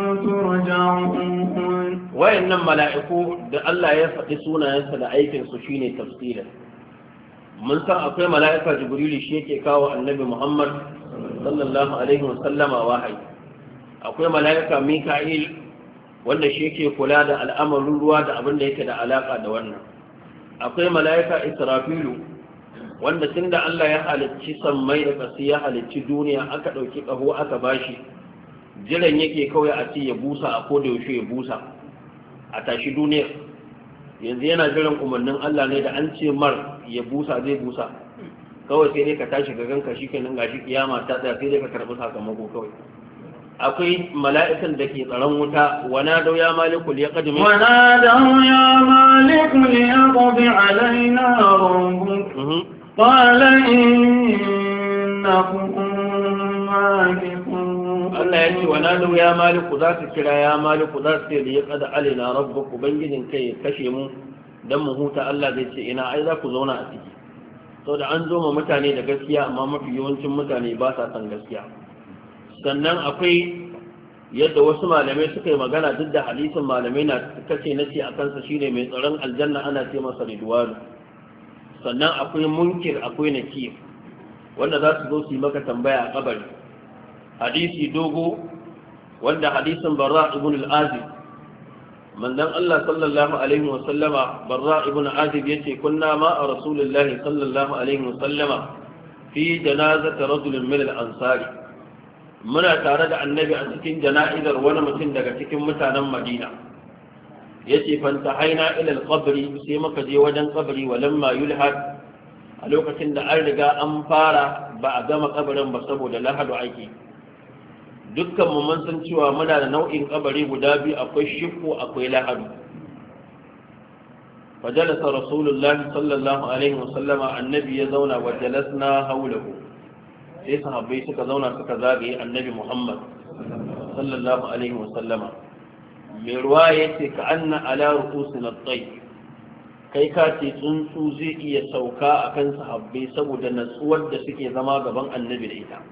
ترجعون. wayannan mala'iku da Allah ya faɗi sunayensa da aikin su shine tafsirin. mun san akwai mala'ika jibrilu shi yake kawo annabi Muhammad sallallahu alaihi wasallama wahayi. akwai mala'ika mika'il wanda shi yake kula da al'amarin ruwa da abin da yake da alaka da wannan. akwai mala'ika israfilu wanda tunda Allah ya halicci sammai da ƙasi ya halicci duniya aka ɗauki ƙaho aka bashi jiran yake kawai a ce ya busa a koda yaushe ya busa a tashi duniya. yanzu yana jiran umarnin Allah ne da an ce mar ya busa zai busa kawai sai dai ka tashi ga ganka shikenan gashi kiyama ta tsaya sai dai ka karɓi sakamako kawai. akwai mala'ikan da ke tsaron wuta wana dau ya maliku ya kadimi wana dau ya maliku ya qadi alaina rabbuk qala innakum makithun. Allah ya ce wana dau ya maliku za su kira ya maliku za su ce ya qadi alaina rabbuk ubangijin kai ya kashe mu dan mu huta. Allah zai ce ina ai za ku zauna a ciki saboda an zo ma mutane da gaskiya amma mafi yawancin mutane ba sa san gaskiya. sannan akwai yadda wasu malamai suka yi magana duk da hadisin malamai na kace na ce a kansa shine mai tsaron aljanna ana ce masa ridwanu. sannan akwai munkir akwai nakir wanda za su zo su yi maka tambaya a kabari. hadisi dogo wanda hadisin barra ibn al-azib manzon Allah sallallahu alaihi wa sallama barra ibn azib yace kunna ma a rasulullahi sallallahu alaihi wa sallama fi janazati rajulin min al-ansari muna tare da annabi a cikin jana'izar wani mutum daga cikin mutanen Madina. yace fanta haina ila al-qabri sai muka je wajen kabari walamma yulhad a lokacin da an riga an fara ba a gama kabarin ba saboda lahadu ake. dukkan mu mun san cewa muna da nau'in kabari guda biyu, akwai shifu akwai lahadu. fajalasa rasulullahi sallallahu alaihi wasallama annabi ya zauna wa jalasna haulahu sai sahabbai suka zauna suka zagaye annabi Muhammad sallallahu alaihi wasallama. mai ruwa yace ka anna ala ru'usina at-tayy kai ka ce tsuntsu zai iya sauka akan sahabbai saboda natsuwar da suke zama gaban annabi da ita.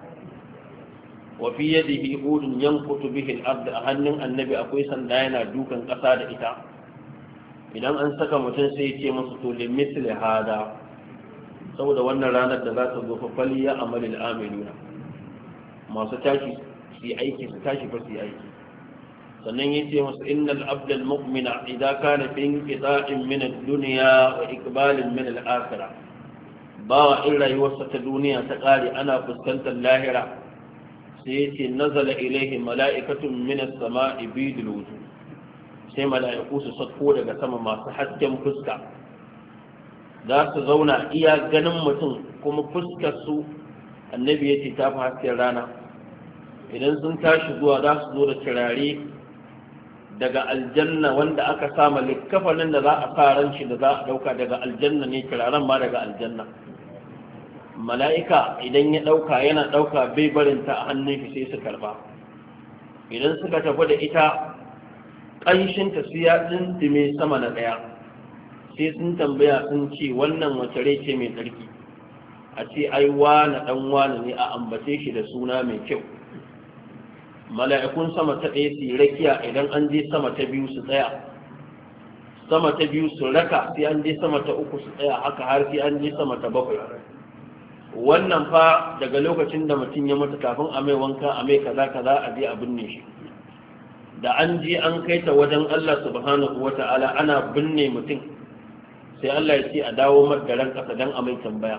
wa fi yadihi udun yanqutu bihi al-ard a hannun annabi akwai sanda yana dukan kasa da ita. idan an saka mutum sai ya ce masa to limithli hada saboda wannan ranar da za ta zo fa fali ya amalil amiluna masu tashi su yi aiki su tashi fa su yi aiki. sannan ya ce masu innal abdal mu'mina idan kana fi inqita'in min ad-dunya wa iqbalin min al-akhirah bawa in rayuwarsa ta duniya ta kare ana fuskantar lahira sai ya ce nazala ilaihi mala'ikatun min as-sama'i bidul wujuh sai mala'iku su sako daga sama masu hasken fuska za su zauna iya ganin mutum kuma fuskar su annabi ya ce ta fi hasken rana. idan sun tashi zuwa za su zo da turare daga aljanna wanda aka sama likkafanin da za a sa ran shi da za a dauka daga aljanna ne, turaren ma daga aljanna. mala'ika idan ya dauka yana dauka bai barinta a hannun shi sai su karba. idan suka tafi da ita ƙanshinta su ya tsintime sama na ɗaya sai sun tambaya sun ce wannan wace rai ce mai tsarki, a ce ai wane ɗan wane ne a ambace shi da suna mai kyau. mala'ikun sama ta ɗaya su rakiya idan an je sama ta biyu su tsaya, sama ta biyu su raka sai an je sama ta uku su tsaya, haka har sai an je sama ta bakwai. wannan fa daga lokacin da mutum ya mutu kafin a mai wanka a mai kaza kaza a je a binne shi. da an je an kai ta wajen Allah subhanahu wata'ala ana binne mutum sai Allah ya ce a dawo magaran ƙasa don a mai tambaya.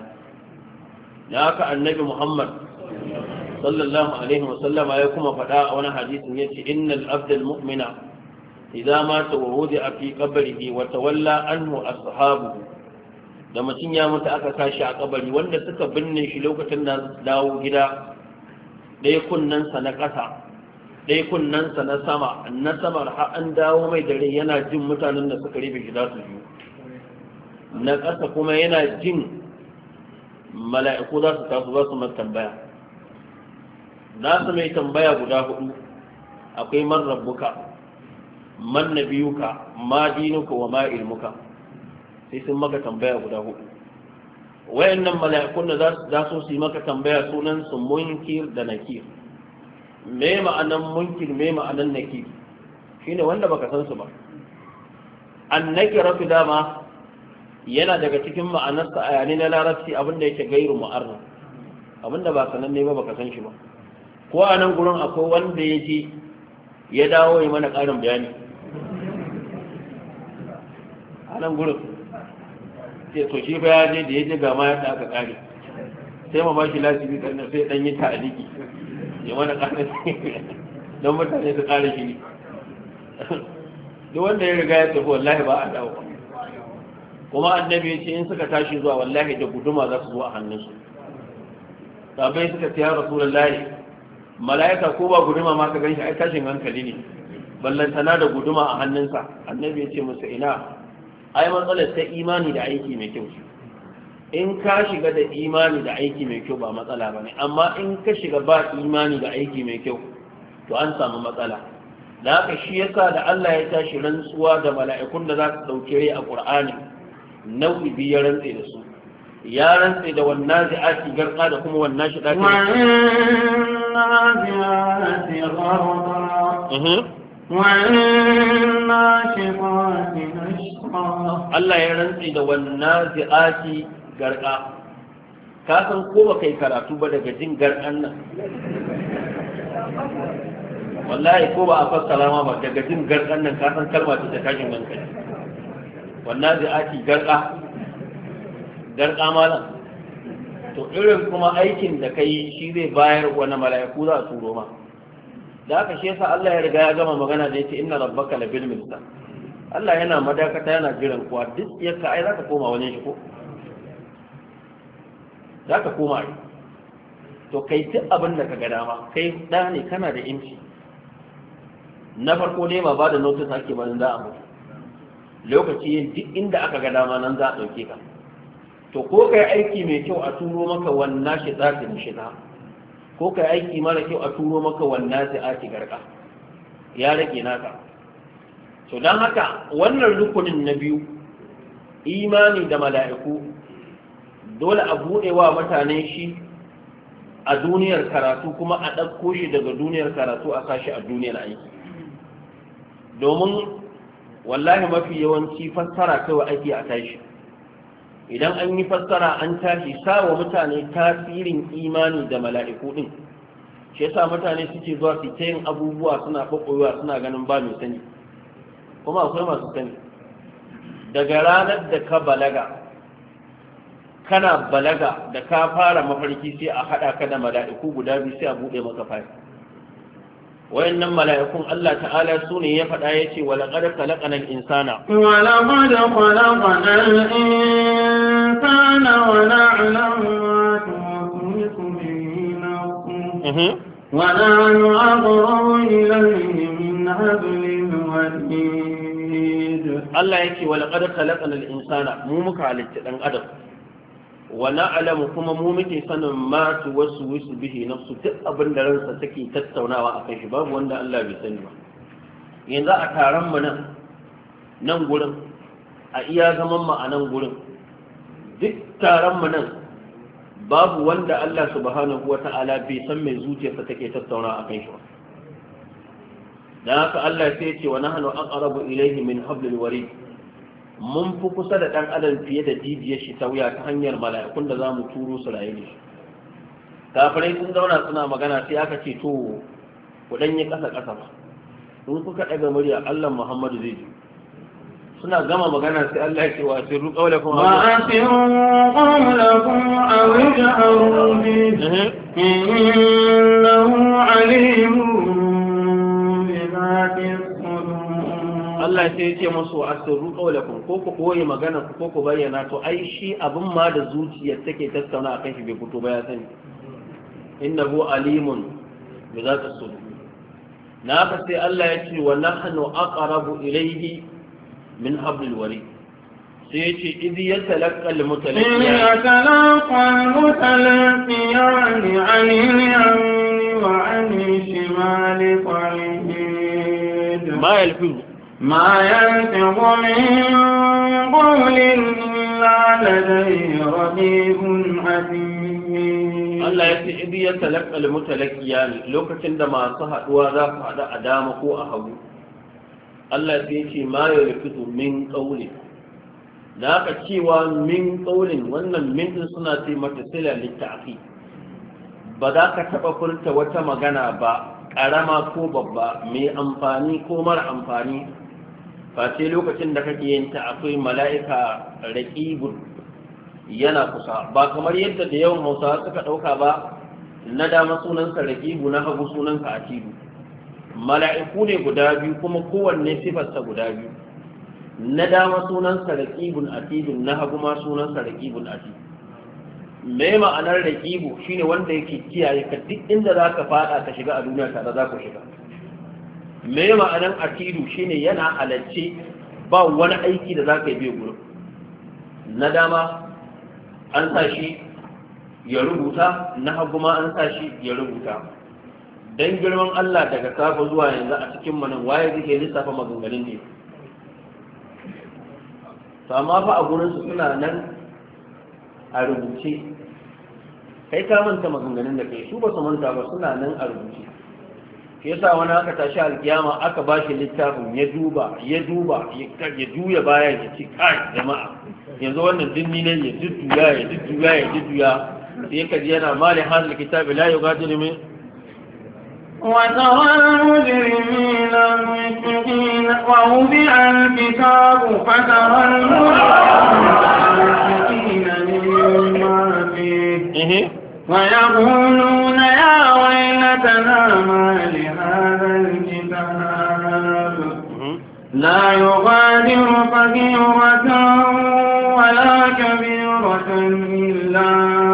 da haka annabi Muhammad sallallahu alaihi wasallama ya kuma faɗa a wani hadisin ya ce innal abdal mu'mina idza mata wa wudi'a fi qabrihi wa tawalla anhu ashabuhu da mutum ya mutu aka kashi a kabari wanda suka binne shi lokacin da su dawo gida ɗaya kunnensa na ƙasa ɗaya kunnensa na sama na samar har an dawo mai dare yana jin mutanen da suka rufe shi za su biyu na ƙasa kuma yana jin mala'iku za su taso za su mai tambaya za su mai tambaya guda hudu akwai man rabbuka man nabiyuka ma dinuka wa ma ilmuka sai sun maka tambaya guda hudu wayannan mala'ikun da za su yi maka tambaya sunan su munkir da nakir me ma'anan munkir me ma'anan nakir shine wanda baka san su ba annakira fi dama yana daga cikin ma'anarsa a yane na larabci abinda yake gairu mu'arraf abinda ba sananne ba baka san shi ba ko a nan gurin akwai wanda ya je ya dawo ya mana ƙarin bayani a nan gurin sai to shi fa ya je da ya je ga ma yadda aka ƙare sai ma ba shi lasibi ƙarni sai ɗan yi ta'aliki ya mana ƙarin don mutane su ƙare shi ne duk wanda ya riga ya tafi wallahi ba a dawo kuma annabi ya ce in suka tashi zuwa wallahi da guduma za su zo a hannunsu sabai suka ce ya rasulullahi mala'ika ko ba guduma ma ka ganshi ai tashin hankali ne ballantana da guduma a hannunsa annabi ya ce musu ina ai matsalar ta imani da aiki mai kyau in ka shiga da imani da aiki mai kyau ba matsala bane amma in ka shiga ba imani da aiki mai kyau to an samu matsala da haka shi yasa da Allah ya tashi rantsuwa da mala'ikun da za su dauke rai a Qur'ani nau'i biyu ya rantse da su ya rantse da wannan zi'ati garka da kuma wannan shi dake Allah ya rantse da wannan zi'ati garka ka san ko ba kai karatu ba daga jin garkan nan wallahi ko ba a fassara ma ba daga jin garkan nan ka san kalma ce ta tashin hankali wannan zi'ati garka garka malam to irin kuma aikin da kai shi zai bayar wani mala'iku za su turo ma da haka shi yasa Allah ya riga ya gama magana da yace inna rabbaka labil mirsad Allah yana madakata yana jiran kuwa duk yaka ai zaka koma wajen shi ko zaka koma ai to kai duk abin da kaga dama kai da ne kana da inci na farko ne ba ba da notice ake ba za a mutu lokaci duk inda aka ga dama nan za a ɗauke ka to ko kai aiki mai kyau a turo maka wannan shi tsaki da shiga ko kai aiki mara kyau a turo maka wannan sai ake garka ya rage naka to don haka wannan rukunin na biyu imani da mala'iku dole a buɗe wa mutane shi a duniyar karatu kuma a ɗauko shi daga duniyar karatu a sashi a duniyar aiki domin wallahi mafi yawanci fassara kawai ake a tashi idan an yi fassara an tashi sawa mutane tasirin imani da mala'iku din shi yasa mutane suke zuwa su ta yin abubuwa suna fakoyewa suna ganin ba mai sani kuma akwai masu sani daga ranar da ka balaga kana balaga da ka fara mafarki sai a haɗa ka da mala'iku guda biyu sai a buɗe maka fayil wayannan mala'ikun Allah ta'ala su ne ya faɗa ya ce wala qad khalaqnal insana wala qad khalaqnal insana wa na'lamu ma tuwaswisu bihi nafsuhu wa nahnu aqrabu ilayhi min hablil warid Allah yake wala qad khalaqnal insana mu muka halitta dan adam wa na'lamu kuma mu muke sanin ma tuwaswisu bihi nafsu duk abin da ransa take tattaunawa akan shi babu wanda Allah bai sani ba yanzu a taron mu nan nan gurin a iya zaman mu a nan gurin duk taron mu nan babu wanda Allah subhanahu wata'ala bai san mai zuciyarsa take tattaunawa akan shi ba dan haka Allah sai ya ce wa nahnu aqrabu ilayhi min hablil warid mun fi kusa da ɗan adam fiye da jijiyar shi ta wuya ta hanyar mala'ikun da za mu turo su rayu ne kafirai sun zauna suna magana sai aka ce to ku ɗan yi ƙasa ƙasa ba in kuka ɗaga murya Allah Muhammadu zai ji suna gama magana sai Allah ya ce wa sirru qawlakum wa asirru qawlakum aw ij'alu bihi innahu alimun bi dhati sudur Allah Allah sai ya ce musu asirru qawlakum ko ku koyi magana ko ku bayyana to ai shi abin ma da zuciyar take tattauna akan shi bai fito ba ya sani innahu alimun bi zati sudur na ka sai Allah ya ce wa nahnu aqrabu ilayhi min hablil warid sai ya ce idi yatalaqqa al mutalaqqiyan yatalaqqa al mutalaqqiyan 'anil yamini wa 'anil shimali qa'id ma yalfizu ما يلفظ من قول إلا لديه رقيب عتيد Allah ya ce idi ya talaqqa al-mutalaqqiyan lokacin da masu haduwa za su hada a dama ko a hagu Allah sai ya ce ma yalfizu min qawli da ka cewa min qawlin wannan min din suna ce mata sila litta'fi ba za ka taba furta wata magana ba karama ko babba mai amfani ko mara amfani face lokacin da kake yin ta akwai mala'ika raqibun yana kusa ba kamar yadda da yawan Hausawa suka dauka ba na dama sunansa raqibu na hagu sunansa atidu mala'iku ne guda biyu kuma kowanne sifarsa guda biyu na dama sunansa raqibun atidun na hagu ma sunansa raqibun atid me ma'anar raqibu shine wanda yake kiyaye ka duk inda zaka fada ka shiga a duniya tare za ku shiga me ma'anar atidu shine yana halacce ba wani aiki da zaka yi bai gurin na dama an sa shi ya rubuta na hagu ma an sa shi ya rubuta dan girman Allah daga safa zuwa yanzu a cikin manan waye zai lissafa maganganun ne to amma fa a gurin su suna nan a rubuce kai ka manta maganganun da kai su ba su manta ba suna nan a rubuce ke yasa wani aka tashi alkiyama aka ba shi littafin ya duba ya duba ya juya baya ya ci kai jama'a yanzu wannan dinni ne ya jujjuya ya jujjuya ya jujjuya sai ka ji yana mali hadal kitabi la yughadiru min وترى المجرمين مشفقين ووضع الكتاب فترى المشفقين مما فيه ويقولون يا ويلتنا ما لهذا الكتاب لا يغادر صغيرة ولا كبيرة إلا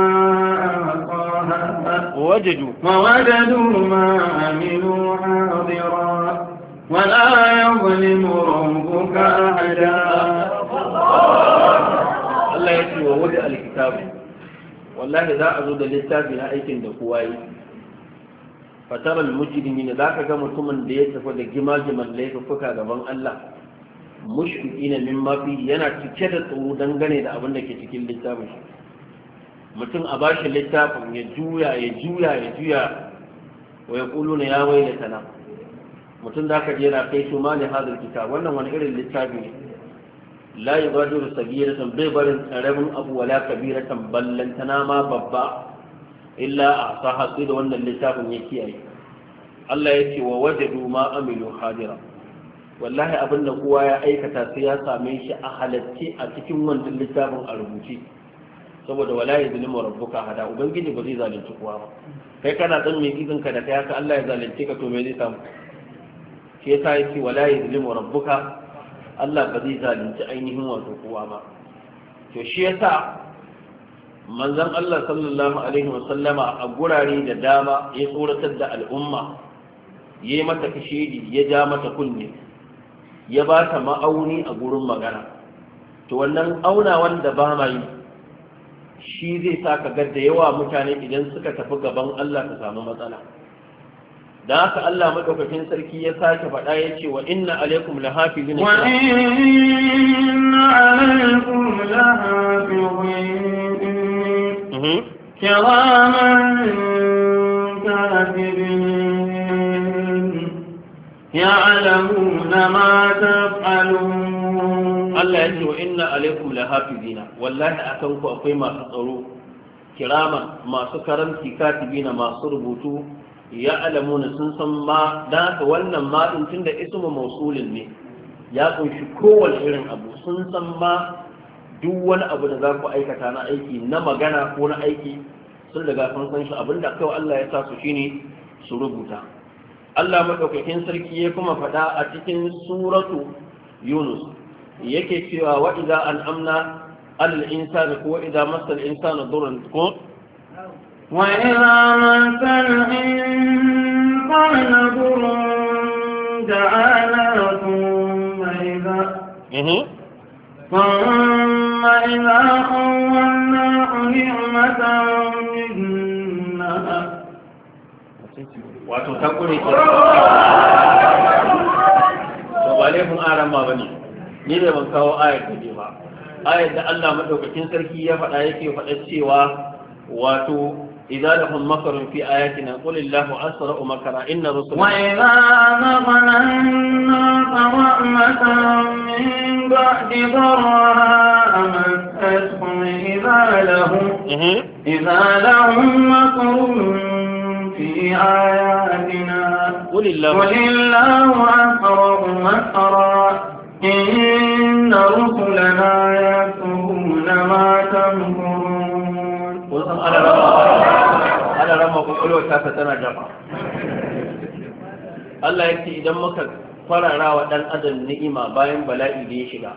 ووجدوا ووجدوا ما عملوا حاضرا ولا يظلم ربك أحدا Allah ya ce wa wadi alkitabu wallahi za a zo da littafi na aikin da kowa yi fataral mujrimin da ka ga mutumin da ya tafi da gimagiman laifuka gaban Allah mushfiqina mimma fi yana cike da tsoro dangane da abin da ke cikin littafin shi mutum a bashi littafin ya juya ya juya ya juya wa ya kulu na ya waila tana mutum da aka jera kai su mali hadal kitab wannan wani irin littafi ne la yubadiru sagiratan bai barin karamin abu wala kabiratan ballantana ma babba illa a sahasi da wannan littafin ya kiyaye Allah ya ce wa wajadu ma amilu hadira wallahi abinda kowa ya aikata sai ya same shi a halacce a cikin wannan littafin a rubuce saboda wala yuzlimu rabbuka hada ubangiji ba zai zalunci kowa ba kai kana dan mai izin ka da kai haka Allah ya zalunce ka to me zai samu shi yasa yake wala yuzlimu rabbuka Allah ba zai zalunci ainihin wato kowa ba to shi yasa manzon Allah sallallahu alaihi wasallama a gurare da dama ya tsoratar da al'umma yayi mata kishidi ya ja mata kunne ya ba ta ma'auni a gurin magana to wannan auna wanda ba ma yi shi zai sa ka ga da yawa mutane idan suka tafi gaban Allah ta samu matsala da haka Allah madaukakin sarki ya sake faɗa ya ce wa inna alaikum lahafizin wa inna alaikum lahafizin kiraman katibin ya'lamuna ma taf'alun Allah ya ce wa inna alaikum lahafizina wallahi akan ku akwai masu tsaro kirama masu karanti katibina masu rubutu ya alamuna sun san ma da haka wannan ma din tunda ismu mausulin ne ya kunshi kowane irin abu sun san ma duk wani abu da za ku aikata na aiki na magana ko na aiki sun daga sun san shi abinda kawai Allah ya sa su shine su rubuta Allah madaukakin sarki ya kuma faɗa a cikin suratu Yunus yake cewa wa idza an'amna alal insani ko idza massa al insana durran ko wa idza massa al insana durran ja'ala thumma idza ثم إذا خولناه نعمة منا wato ta kure ke to ba laifin aran ma bane ni da ban kawo ayar da ba ayar da Allah madaukakin sarki ya faɗa yake faɗa cewa wato idza lahum makrun fi ayatina qul illahu asra'u makra inna rusula wa idza aghna rahmatan min ba'di dharra amassatuhum idza lahum idza lahum makrun في آياتنا قل الله قل الله أسرع مكرا إن رسلنا يكتبون ما تمكرون أنا رمى قلوة كافتنا جمع Allah ya ce idan muka farara wa ɗan adam ni'ima bayan bala'i da ya shiga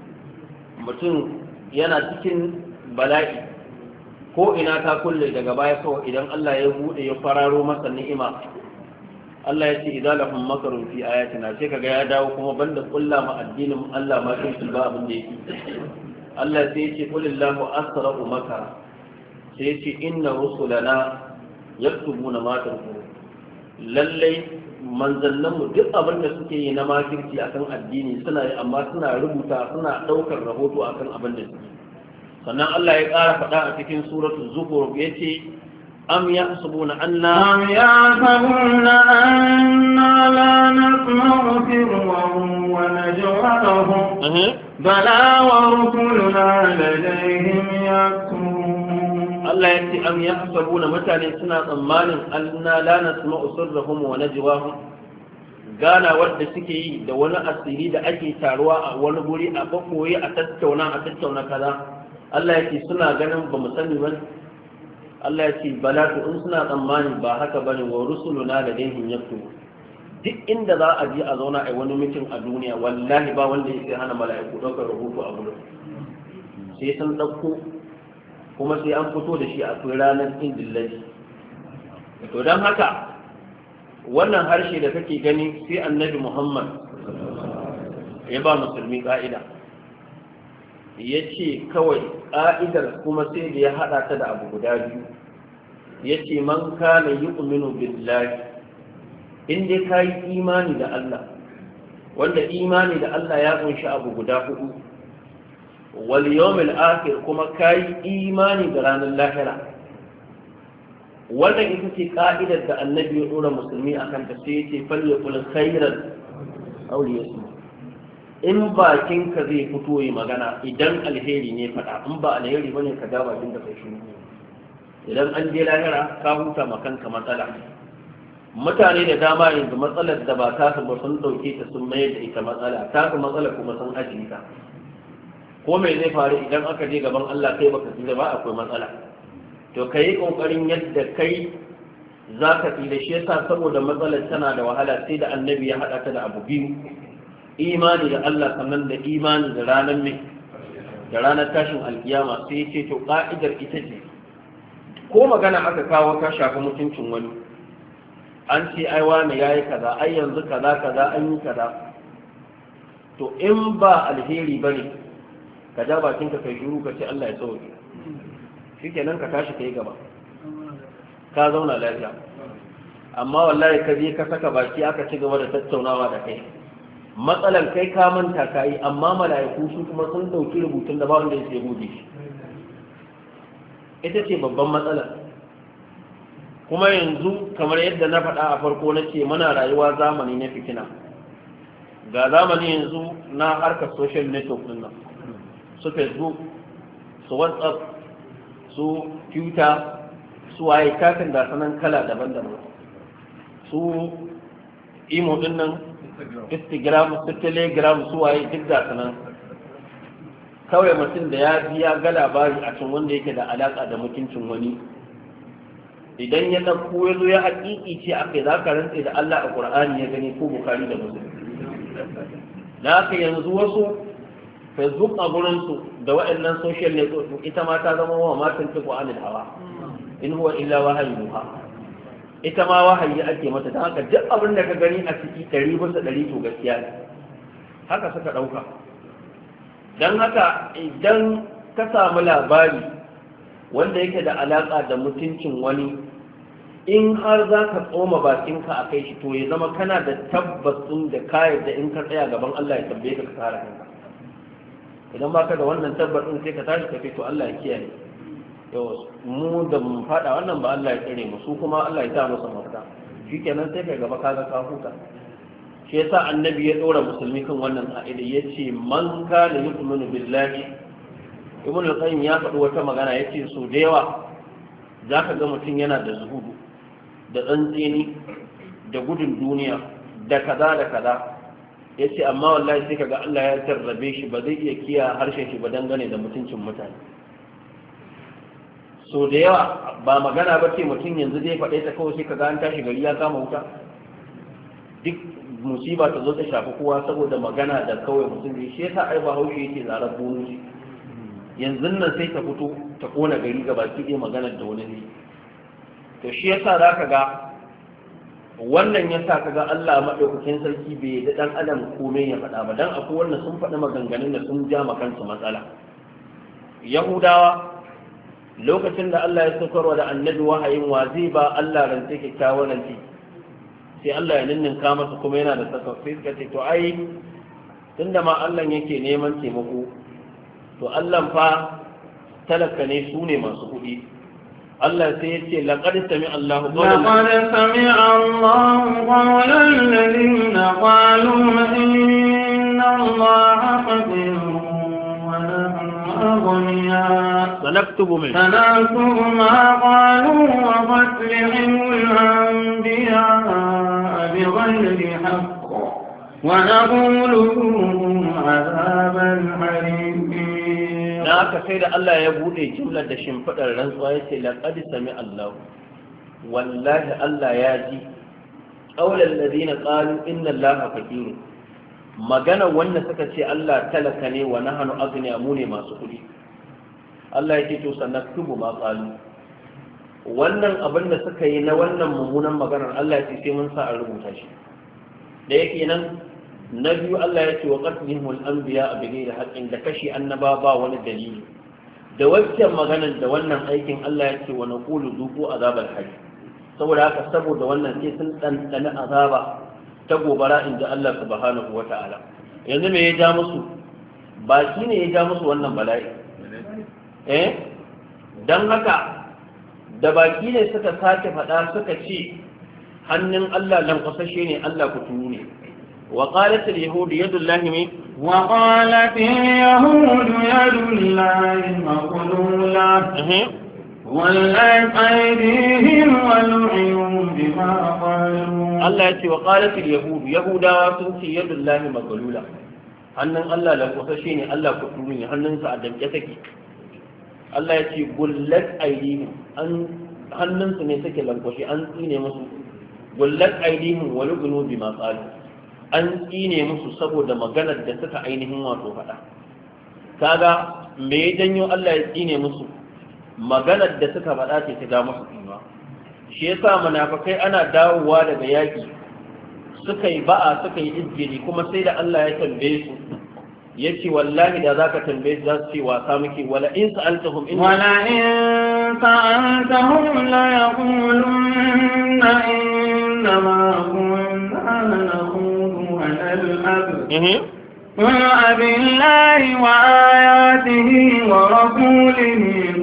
mutum yana cikin bala'i ko ina ta kulle daga baya kawai idan Allah ya bude ya fararo masa ni'ima Allah ya ce idan lahum makarun fi ayatina sai kaga ya dawo kuma banda kulla ma addinin Allah ma sai shi ba abin da yake Allah sai ya ce qulillahu asra'u makara sai ya ce inna rusulana yaktubuna ma tarku lalle manzannanmu duk abin da suke yi na makirci akan addini suna yi amma suna rubuta suna daukar rahoto akan abin da suke sannan Allah ya ƙara faɗa a cikin suratul zukhruf yace am yahsabuna anna am yahsabuna anna la nasma'u sirrahum wa najwahum bala wa rusuluna ladayhim yaktubun Allah yace am yahsabuna mutane suna tsammanin anna la nasma'u sirrahum wa najwahum gana wadda suke yi da wani asiri da ake taruwa a wani guri a bakoyi a tattauna a tattauna kaza Allah yake suna ganin ba mu sani ba Allah yake bala to in suna tsammani ba haka bane wa rusuluna da dayhin yaktu duk inda za a je a zauna a wani mutum a duniya wallahi ba wanda yake hana mala'iku daukar rahoto a gurin sai sun dauko kuma sai an fito da shi a ranar indillaji to dan haka wannan harshe da kake gani sai annabi Muhammad ya ba musulmi ka'ida ya ce kawai ƙa'idar kuma sai da ya haɗa ta da abu guda biyu ya ce man kana yi uminu billahi inda ka yi imani da Allah wanda imani da Allah ya ƙunshi abu guda hudu wal yawmil akhir kuma ka yi imani da ranar lahira wannan ita ce ƙa'idar da annabi ya ɗora musulmi a kanta sai ya ce falyakul khairan aw liyasmut in bakinka zai fito yi magana idan alheri ne faɗa in ba alheri bane ka ga bakin da kai shiru idan an je lahira ka huta ma kanka matsala mutane da dama yanzu matsalar da ba ta ba sun dauke ta sun mayar da ita matsala ta ga matsala kuma sun ajiye ta ko me zai faru idan aka je gaban Allah kai baka tsira ba akwai matsala to kai kokarin yadda kai zaka tsira shi yasa saboda matsalar tana da wahala sai da annabi ya hada ta da abu biyu imani da Allah sannan da imani da ranar mai da ranar tashin alkiyama sai ce to ka'idar ita ce ko magana aka kawo ka shafi mutuncin wani an ce ai wani yayi kaza ai yanzu kaza kaza an yi kaza to in ba alheri bane ka ja bakin ka kai shiru ka ce Allah ya sauke shikenan ka tashi kai gaba ka zauna lafiya amma wallahi ka je ka saka baki aka ci gaba da tattaunawa da kai matsalar kai ka manta ka yi amma mala'iku su kuma sun dauki rubutun da ba wanda ya sai gobe shi ita ce babban matsala kuma yanzu kamar yadda na faɗa a farko na ce muna rayuwa zamani na fitina ga zamani yanzu na harkar social network din nan su facebook su whatsapp su twitter su waye katin da sanan kala daban-daban su imo din nan instagram su telegram su waye duk da sanan kawai mutum da ya biya ga labari a cikin wanda yake da alaka da mutuncin wani idan ya ɗauko ya zo ya haƙiƙi ce a kai za ka rantse da Allah a ƙur'ani ya gani ko bukari da musulmi da haka yanzu wasu Facebook a gurinsu da waɗannan social network ita ma ta zama wa matan tuku anil hawa in huwa illa wahayi duha ita ma wahayi ake mata ta haka duk abin da ka gani a ciki ɗari bisa ɗari to gaskiya ne haka suka ɗauka don haka idan ka samu labari wanda yake da alaƙa da mutuncin wani in har za ka tsoma bakinka a kai shi to ya zama kana da tabbacin da kayar da in ka tsaya gaban Allah ya tabbe ka ka kare kanka idan ba ka da wannan tabbacin sai ka tashi ka fito Allah ya kiyaye yau mu da mu fada wannan ba Allah ya tsare mu su kuma Allah ya sa musu mafita shikenan sai kai gaba kaga ka huta shi yasa annabi ya dora musulmi kan wannan ka'ida yace man kana yu'minu billahi ibn al-qayyim ya faɗi wata magana yace so da yawa zaka ga mutum yana da zuhudu da tsantseni da gudun duniya da kaza da kaza yace amma wallahi sai kaga Allah ya tarrabe shi ba zai iya kiyaye harshen shi ba dangane da mutuncin mutane so da yawa ba magana ba ce mutum yanzu zai faɗe ta kawai sai kaga an tashi gari ya kama wuta duk musiba ta zo ta shafi kowa saboda magana da kawai mutum zai shi yasa ai bahaushe yake zarar bonusi yanzu nan sai ta fito ta kona gari ga baki ɗaya maganar da wani ne to shi yasa za ka ga wannan yasa ka ga Allah maɗaukakin sarki bai da ɗan adam komai ya faɗa ba dan akwai wannan sun faɗi maganganun da sun ja kansu matsala yahudawa lokacin da Allah ya saukarwa da annabi wahayin wa zai ba Allah rance kyakkyawar rance sai Allah ya ninninka masa kuma yana da saka sai suka ce to ai tunda ma Allah yake neman taimako to Allah fa talaka ne su ne masu kuɗi Allah sai ya ce laqad sami Allahu qawlan laqad sami Allahu qawlan alladhina qalu inna Allaha qadirun wa nahnu aghniya sanaktubu min sanaktubu ma qalu wa qatlihim al-anbiya bighayri haqq wa naqulu adhaban harim da aka sai da Allah ya bude jimlar da shimfidar rantsuwa ya ce laqad sami Allah wallahi Allah ya ji qaulal ladina qalu inna Allaha faqir magana wanda suka ce Allah talaka ne wa nahnu aghniya mu ne masu kudi Allah yake to sanaktubu ma qalu wannan abin da suka yi na wannan mummunan maganar Allah ya ce sai mun sa a rubuta shi da yake nan na biyu Allah ya ce wa qatlihim al-anbiya bi ghairi haqqin da kashi annaba ba wani dalili da waccan maganar da wannan aikin Allah ya ce wa naqulu duqu azabal hayy saboda haka saboda wannan sai sun dandana azaba ta gobara inda Allah subhanahu wata'ala yanzu me ya ja musu ba shi ne ya ja musu wannan bala'i eh dan haka da baki ne suka sake faɗa suka ce hannun Allah lankwasashe ne Allah kuturu ne وقالت اليهود يد الله من وقالت اليهود يد الله مغلولة غلت أيديهم ولعنوا بما قالوا الله يتي وقالت اليهود يهودا سنتي يد الله مغلولة hannun Allah lankwasashe ne Allah kuturu ne hannunsa a damƙe take Allah ya ce gullat aidihim an hannunsu ne take lankwashe an tsine musu gullat aidihim wa lugunu bima qalu an tsine musu saboda maganar da suka ainihin wato faɗa kaga me ya janyo Allah ya tsine musu maganar da suka faɗa ce ta ga musu tsima shi yasa munafikai ana dawowa daga yaki suka yi ba'a suka yi izgiri kuma sai da Allah ya tambaye su yace wallahi da zaka tambaye su za su ce wasa muke wala in sa'altahum in wala in sa'altahum la yaqulunna inna ma kunna naqulu ala al-abd قل أبالله وآياته ورسوله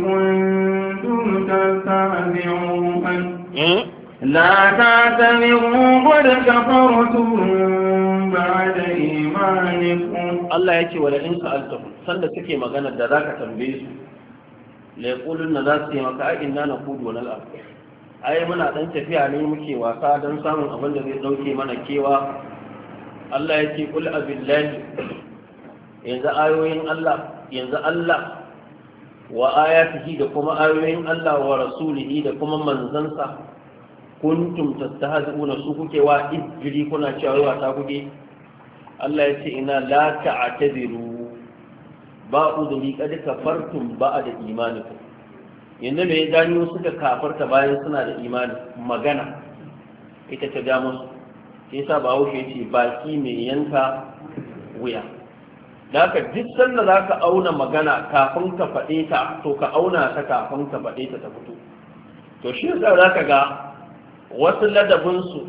كنتم تستهزئون لا تعتذروا قد كفرتم بعد إيمانكم الله يأتي ولئن سألتهم سند سكي مغانا دراك تنبيس ليقولون ذات مكا إنا نقود ونلعب أي منا دان tafiya ne muke wasa don samun abin da zai dauke mana kewa Allah ya ce kul abillahi yanzu ayoyin Allah yanzu Allah wa ayatihi da kuma ayoyin Allah wa rasulihi da kuma manzansa kuntum tastahzi'una su kuke wa izjiri kuna cewa wata kuke Allah ya ce ina la ta'tadiru ba udri kad kafartum ba'da imanikum yanzu me ya gano suka kafarta bayan suna da imani magana ita ta ga musu sai yasa ba haushe yace baki mai yanka wuya da haka duk sanda zaka auna magana kafin ka faɗe ta to ka auna ta kafin ka faɗe ta ta fito to shi yasa zaka ga wasu ladabinsu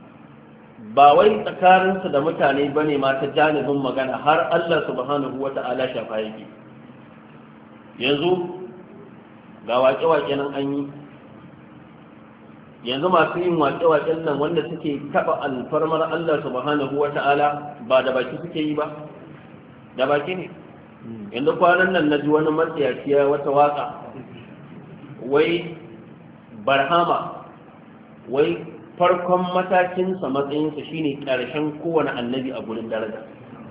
ba wai tsakaninsu da mutane ba ne ma ta janibin magana har Allah subhanahu wa ta'ala shafa yake yanzu ga waƙe-waƙe nan an yi yanzu masu yin waƙe-waƙen nan wanda suke taɓa alfarmar Allah subhanahu wa ta'ala ba da baki suke yi ba da baki ne yanzu kwanan nan na ji wani matsayaciya wata waƙa wai barhama wai farkon matakinsa matsayinsa shine ƙarshen kowane annabi a gurin daraja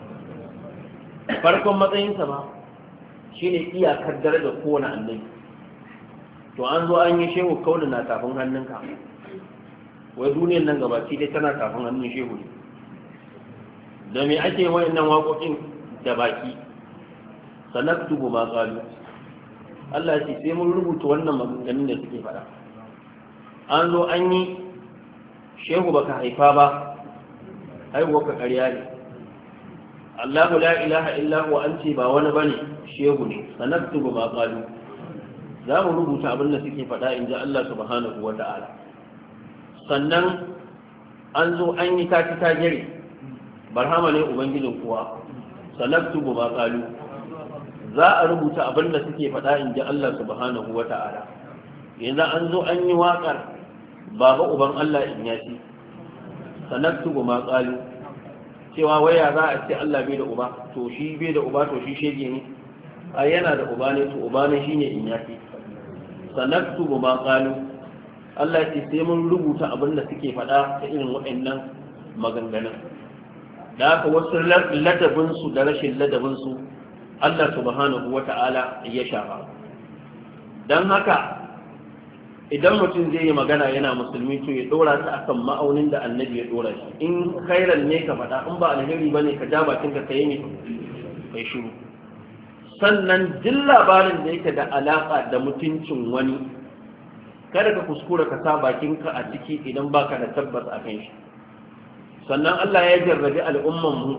farkon matsayinsa ba shine iyakar daraja kowane annabi to an zo an yi shehu kauna na tafin hannunka wai duniyar nan gabaki dai tana tafin hannun shehu ne da me ake wayannan waƙoƙin da baki sanaktubu ma qalu Allah ya ce sai mun rubuta wannan maganganun da suke faɗa an zo an yi shehu baka haifa ba haihuwa ka ƙarya ne Allahu la ilaha illa huwa an ce ba wani bane shehu ne sanaktubu ma qalu za mu rubuta abin da suke faɗa in ji Allah subhanahu wa ta'ala sannan an zo an yi tafi tagere barhama ne ubangijin kuwa sanaktubu ma qalu za a rubuta abin da suke faɗa in ji Allah subhanahu wa ta'ala yanzu an zo an yi waƙar baba uban Allah in yasi sanaktubu ma qalu cewa waya za a ce Allah bai da uba to shi bai da uba to shi shege ne a yana da uba ne to uba ne shine in yasi sanaktubu ma qalu Allah ce sai mun rubuta abin da suke faɗa ta irin waɗannan maganganun da haka wasu ladabin su da rashin ladabin su Allah subhanahu wata'ala ya shafa dan haka idan mutum zai yi magana yana musulmi to ya dora ta akan ma'aunin da annabi ya dora shi in khairan ne ka faɗa in ba alheri bane ka ja bakin ka kai ne kai shiru sannan duk labarin da yake da alaka da mutuncin wani kada ka kuskura ka sa bakinka a ciki idan baka da tabbas a kan shi sannan Allah ya jarrabi al'umman mu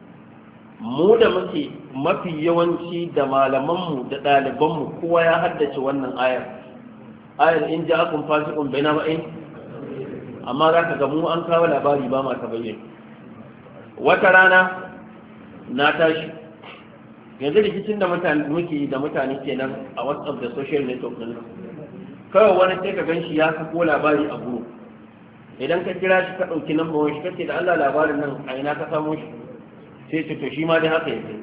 mu da muke mafi yawanci da malamanmu da ɗalibanmu kowa ya haddace wannan ayar ayar in ji akun fasikun bai na ba'in amma za ka ga mu an kawo labari ba ma ta bayyana wata rana na tashi yanzu rikicin da mutane muke da mutane kenan a WhatsApp da social network din kawai wani sai ka ganshi ya sako labari a group idan ka kira shi ka dauki number wani shi kace da Allah labarin nan a ina ka samu shi sai ce to shi ma dai haka yake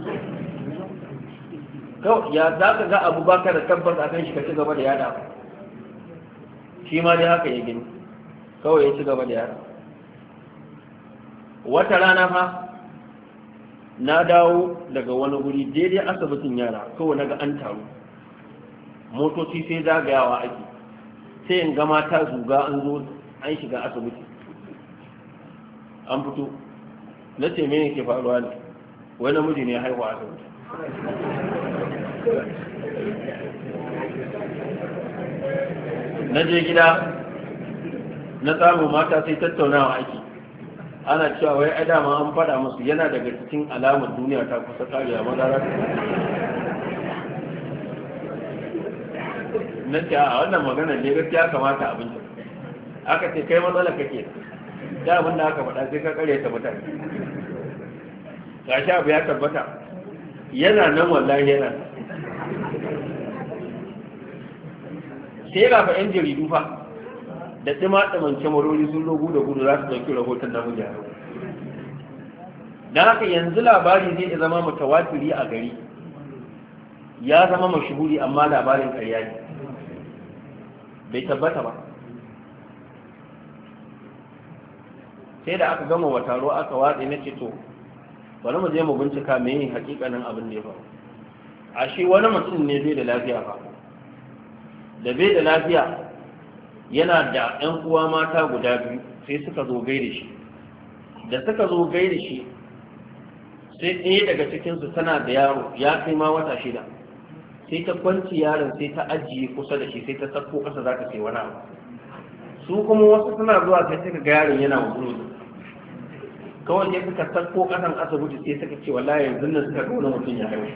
kawai ya za ka ga abu baka da tabbas akan shi ka ci gaba da yada shi ma dai haka ya gani kawai ya ci gaba da yada wata rana fa na dawo daga wani guri daidai asibitin yara kawai naga an taru motoci sai zagayawa ake sai in gama ta zuga an zo an shiga asibiti an fito na ce mene ke faruwa ne wai namiji ne haihuwa asibiti na je gida na samu mata sai tattaunawa ake ana cewa wai a dama an faɗa musu yana daga cikin alamar duniya ta kusa karewa maza za ta na ce a wannan magana ne gaskiya kamata abinci aka ce kai matsala kake da abin da aka faɗa sai ka kare ta mutane gashi abu ya tabbata yana nan wallahi yana sai ga fa yan jaridu fa da ɗima-ɗiman kyamarori sun rogu da gudu za su ɗauki rahoton na mujiyar don haka yanzu labari zai zama mutawatiri a gari ya zama mashuhuri amma labarin ƙarya ne bai tabbata ba sai da aka gama wa taro aka watsa na ce to bari mu je mu bincika me yin hakikanin abin da ya faru a shi wani mutum ne bai da lafiya ba da bai da lafiya yana da ‘yan uwa mata guda biyu sai suka zo gai da shi da suka zo gai da shi sai ɗaya daga cikinsu tana da yaro ya kai ma wata shida, sai ta kwanci yaron sai ta ajiye kusa da shi sai ta sako ƙasa za ta sai wani abu. Su kuma wasu suna zuwa sai suka ga yaron yana wuri kawai sai suka sako ƙasan asibiti sai suka ce wallahi yanzu nan suka ga wani mutum ya haihu.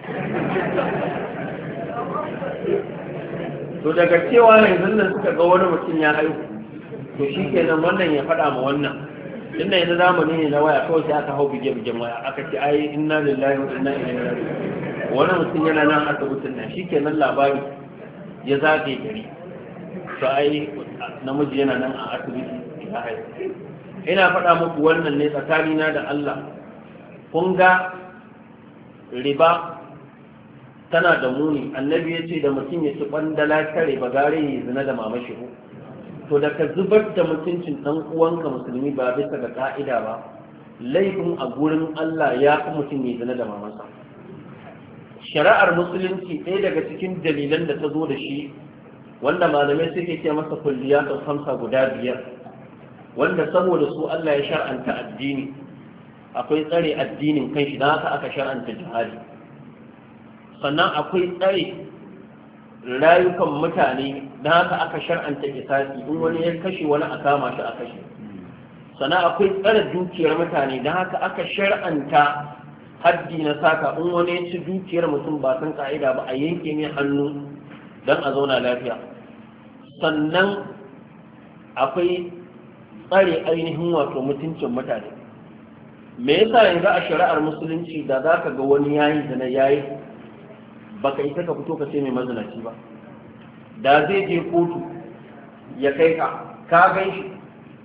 To daga cewa yanzu nan suka ga wani mutum ya haihu, to shi kenan wannan ya faɗa ma wannan. Tunda yanzu zamani ne na waya kawai sai aka hau bige-bigen waya aka ce ai inna lillahi wa inna ilaihi raji'un. Wani mutum yana nan asibitin nan shi kenan labari ya zage gari. To ai namiji yana nan a asibiti ya haihu. Ina faɗa muku wannan ne tsakanina da Allah. Kun ga riba tana da muni. Annabi ya ce da mutum ya ci ɓandala ta riba gare ya zina da mamashi ko. To da ka zubar da mutuncin ɗan uwanka musulmi ba bisa ga ka'ida ba, laifin a gurin Allah ya fi mutum ya zina da mamansa. Shari'ar musulunci ɗaya daga cikin dalilan da ta zo da shi, wanda malamai suke ce masa kulliyatul khamsa guda biyar, wanda saboda su Allah ya shar'anta addini, akwai tsare addinin kanshi don haka aka shar'anta jihadi. Sannan akwai tsare rayukan mutane don haka aka shar'anta kisasi, in wani ya kashe wani a kama shi a kashe. Sannan akwai tsare dukiyar mutane don haka aka shar'anta haddi na saka, in wani ya ci dukiyar mutum ba san ka'ida ba a yanke mai hannu don a zauna lafiya. Sannan akwai tsare ainihin wato mutuncin mutane. Me yasa yanzu a shari'ar musulunci da za ka ga wani yayi da na yayi baka isa ka fito ka ce mai mazinaci ba, da zai je kotu ya kai ka ka gan shi,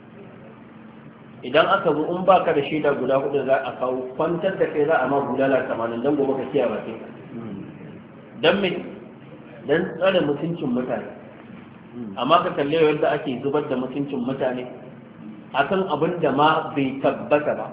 idan aka zo in baka da shaida guda hudu za a kawo kwantar da kai za a ma bulala tamanin don gobe ka kiya ba kai don me don tsare mutuncin mutane. Amma ka kalle yadda ake zubar da mutuncin mutane akan abin da ma bai tabbata ba,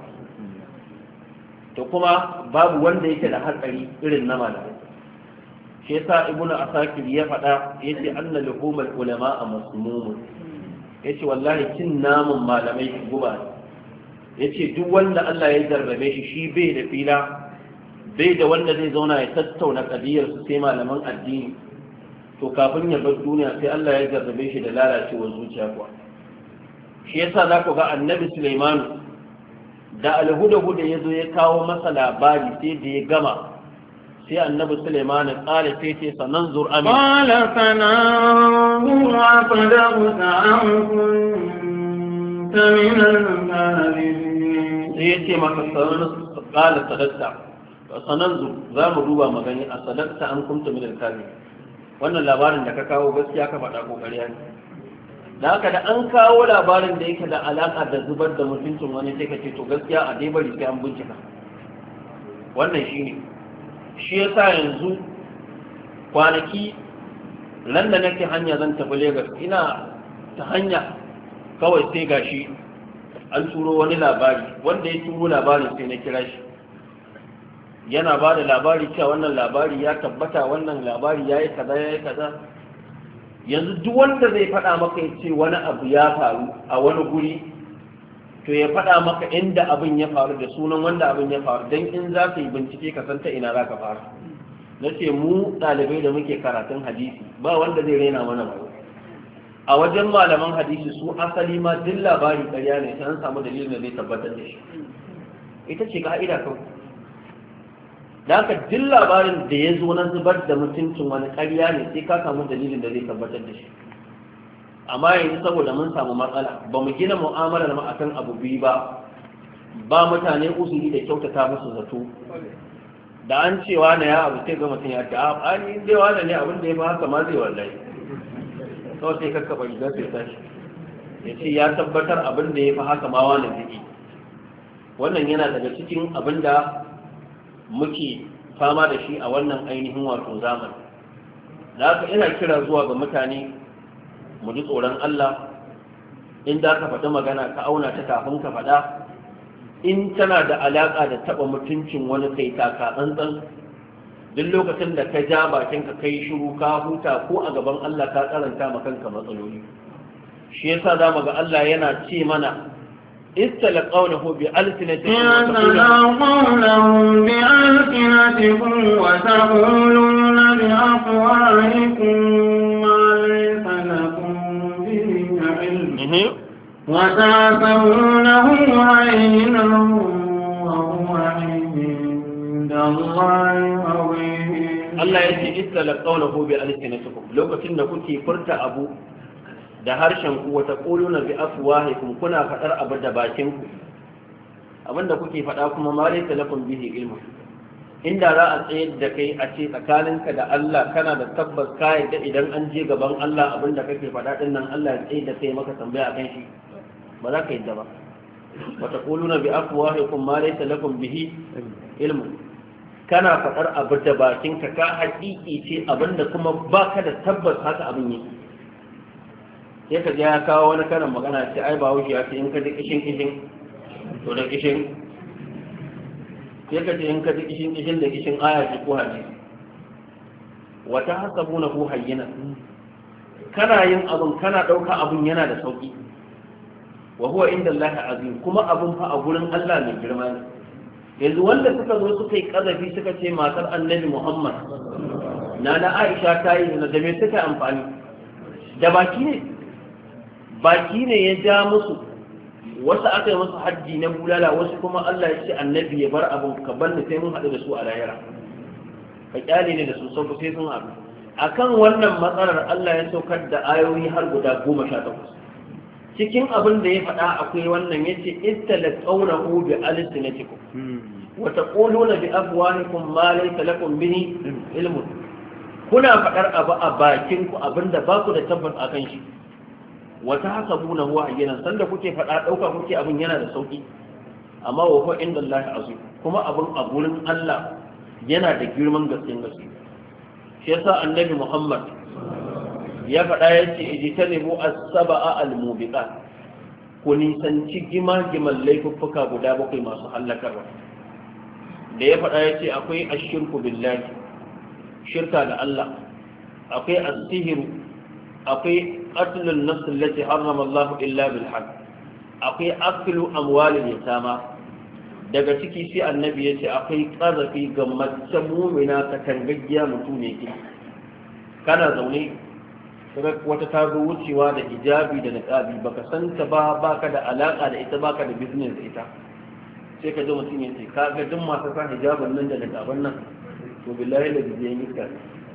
to kuma babu wanda yake da hatsari irin na malamai. Shi yasa ibnu asakir ya faɗa yace anna luhumul ulama a masmum, yace wallahi cin namun malamai guba. Yace duk wanda Allah ya jarrabe shi shi bai da fila, bai da wanda zai zauna ya tattauna kadiyar su sai malaman addini, to kafin ya bar duniya sai Allah ya jarrabe shi da lalacewar zuciya kuwa. Shi yasa za ku ga annabi Sulaiman da alhuda-huda ya zo ya kawo masa labari sai da ya gama, sai annabi Sulaiman ya tsara sai ce sanan zur amin. Qala sananzur aqdaruka am kunta min al-kadhibin. Sai ya ce maka sanan qala sadaqta. Sananzur za mu duba magani a sadaqta an kunta min al-kadhibin. Wannan labarin da ka kawo gaskiya ka faɗa kokari ne. Da haka da an kawo labarin da yake da alaƙa da zubar da mutuncin wani sai ka ce to gaskiya a dai bari sai an bincika. Wannan shi ne shi ya sa yanzu kwanaki nan da nake hanya zan tafi Legas, ina ta hanya kawai sai gashi an turo wani labari, wanda ya turo labarin sai na kira shi yana ba da labari cewa wannan labari ya tabbata, wannan labari ya yi kaza ya yi kaza. Yanzu duk wanda zai faɗa maka ya ce wani abu ya faru a wani guri, to ya faɗa maka inda abin ya faru da sunan wanda abin ya faru, don in za ka yi bincike ka san ta ina za ka fara. Na ce mu ɗalibai da muke karatun hadisi ba wanda zai raina mana ba. A wajen malaman hadisi su asali ma duk labari ƙarya ne sai an samu dalilin da zai tabbatar da shi. Ita ce ka'ida kawai. Da haka duk labarin da ya zo na zubar da mutuncin wani ƙarya ne sai ka samu dalilin da zai tabbatar da shi. Amma yanzu saboda mun samu matsala ba mu gina mu'amalar mu akan abu biyu ba, ba mutane usuli da kyautata musu zato. Da an cewa na ya abu sai ga mutum ya ce a ni dai wani ne abin da ya fi haka ma zai wallahi kawai sai kakkaɓa rigar sai tashi ya ce ya tabbatar abin da ya fi haka ma wani zai. Wannan yana daga cikin abin da muke fama da shi a wannan ainihin wato zamani. Da haka ina kira zuwa ga mutane mu ji tsoron Allah, in da ka faɗi magana ka auna ta kafin ka faɗa, in tana da alaƙa da taɓa mutuncin wani kai taka tsantsan. Duk lokacin da ka ja bakin ka kai shiru ka huta ko a gaban Allah ka karanta ma kanka matsaloli. Shi yasa za mu ga Allah yana ce mana istalqawnahu bi alsinatikum إذ تلقونه بألسنتكم وتقولون بأفواهكم ما ليس لكم به علم وتعتبرونه هينا وهو عند الله عظيم. Allah ya ce istalqawnahu bi alsinatikum, lokacin da kuke furta abu da harshen ku wata quluna bi afwahikum, kuna fadar abu da bakin ku, abinda kuke fada kuma ma laysa lakum bihi ilmu. Inda za a tsayar da kai a ce tsakaninka da Allah kana da tabbas ka yadda idan an je gaban Allah abinda kake fada din nan Allah ya tsaye da kai maka tambaya akan shi, ba za ka yadda ba. wata quluna bi afwahikum ma laysa lakum bihi ilmu, kana fadar abu da bakinka ka haƙiƙi ce abinda kuma baka da tabbas haka abin yake. sai ka ya kawo wani karin magana ce ai ba wuce ya ce in ka ji kishin kishin to da kishin, sai ka ce in ka ji kishin kishin da kishin aya ce ko hadisi. wata hasabuna hu hayyina, kana yin abun kana dauka abun yana da sauki, wa huwa inda Allah azim, kuma abun fa a gurin Allah mai girma ne. yanzu wanda suka zo suka yi kazafi suka ce matar annabi Muhammad na na Aisha ta yi da me suka amfani da baki ne, baki ne ya ja musu, wasu aka yi musu hajji na bulala, wasu kuma Allah ya ce annabi ya bar abin ka banda sai mun haɗu da su a lahira, ka kyale ne da su sauku sai sun haɗu. akan wannan matsalar Allah ya saukar da ayoyi har guda goma sha takwas. cikin abin da ya faɗa akwai wannan yace istalqawnahu bi alsinatikum wa taquluna bi afwahikum ma laysa lakum bihi ilmun, kuna faɗar abu a bakin ku abinda ba ku da tabbas akan shi. wata hasabuna huwa ayyanan, sanda kuke faɗa ɗauka kuke abin yana da sauki, amma wa huwa inda Allah azim, kuma abin a gurin Allah yana da girman gaskiyar gaske. shi yasa annabi Muhammad ya faɗa yace ijtanibu as-sab'a al-mubiqat, ku nisanci gima-giman laifuffuka guda bakwai masu hallakarwa. da ya faɗa yace akwai ashirku billahi, shirka da Allah, akwai as-sihru, akwai qatlun nafs allati harrama Allah illa bil haqq, akwai aklu amwalil yatama. daga ciki sai annabi yace akwai qazafi ga mace mu'mina ta kangaggiya mutum ne ki kana zaune sai wata ta zo wucewa da hijabi da niqabi baka san ta ba, baka da alaka da ita, baka da business da ita, sai ka ji mutum yace ka ga duk masu sa hijabin nan da niqaban nan to billahi la biyan iska,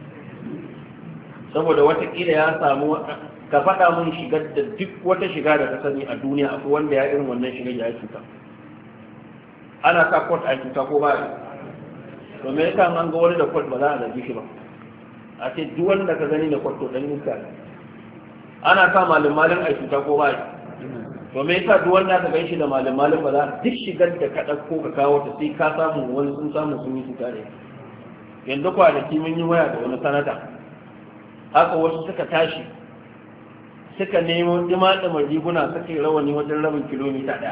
saboda watakila ya samu ka faɗa mun shigar da duk wata shiga da ka sani a duniya akwai wanda ya irin wannan shigar ya cuta. ana sa kwat a cuta ko ba to me yasa an ga wani da kwat ba za a zargi shi ba, a ce duk wanda ka gani da kwat to dan iska. ana sa malin malin a cuta ko ba to me yasa duk wanda ka gani shi da malin malin ba za duk shigar da ka ɗauko ka kawo ta sai ka samu wani sun samu sun yi cuta ne. yanzu kwanaki mun yi waya da wani sanata, haka wasu suka tashi suka nemo ɗima-ɗimar riguna suka yi rawani wajen rabin kilomita ɗaya.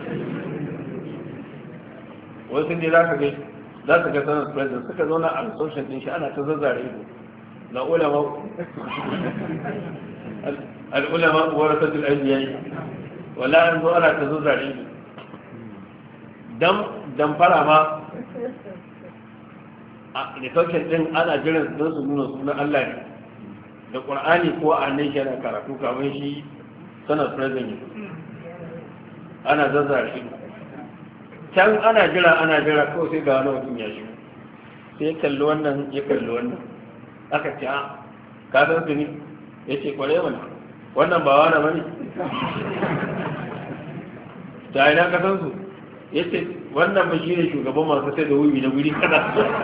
wasu ne za ka ga za su ga sanar president suka zauna a social ɗin shi ana ta zazzare ido na ulama al'ulama warasatul anbiya, wala an zo ana ta zazzare ido dan dan fara ma a reception din ana jiran don su nuna sunan Allah ne da Qur'ani ko a nan shi ana karatu kamar shi sanar president ana zazzare ido. can ana jira ana jira kawai sai ga wani mutum ya shigo, sai ya kalli wannan ya kalli wannan, aka ce a ka san su ne, ya ce kware mana wannan ba wani bane ta ina ka san su, ya ce wannan ba shi ne shugaban masu sai da wuyi na wuri kada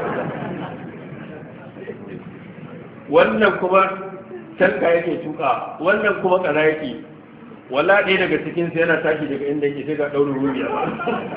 wannan kuma canka yake tuka, wannan kuma kaza yake, walla ɗaya daga cikin sai yana tashi daga inda yake sai ga ɗaurin rubiya ba.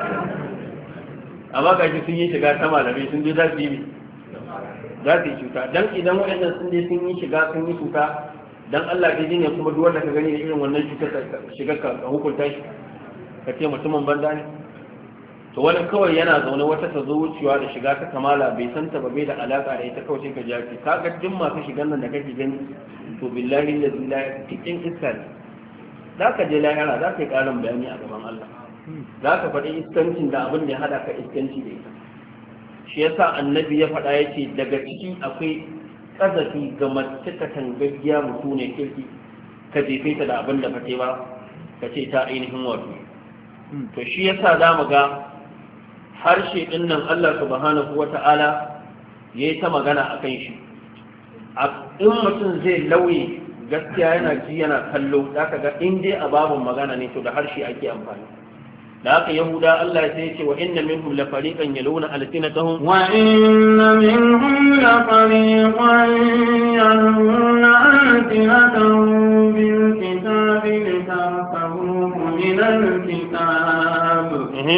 amma ga shi sun yi shiga ta malamai sun je za su yi za su yi cuta, dan idan waɗannan sun je sun yi shiga sun yi cuta dan Allah ke ne kuma duk wanda ka gani da irin wannan cutar shiga ka hukunta shi ka ce mutumin banza ne. to wani kawai yana zaune wata ta zo wucewa da shiga ta kamala bai san ta ba, bai da alaka da ita, kawai sai ka ji ka ga duk masu shigan nan da kake gani to billahi la ilaha cikin iska ne. za ka je lahira za ka yi ƙarin bayani a gaban Allah. za ka faɗi iskancin da abin da ya haɗa ka iskanci da ita shi yasa annabi ya faɗa ya ce daga ciki akwai ƙazafi ga mace ta tangaggiya mutu ne kirki ka jefe ta da abin da fate ba ka ce ta ainihin wato to shi yasa za mu ga harshe ɗin nan Allah subhanahu wata'ala ya yi ta magana a kan shi in mutum zai lauye gaskiya yana ji yana kallo za ka ga in dai a babin magana ne to da harshe ake amfani da haka yahuda Allah ya sai ce wa inna minhum la fariqan yaluna alsinatahum wa inna minhum la fariqan yaluna alsinatahum bil kitabi litahsabuhu min al kitab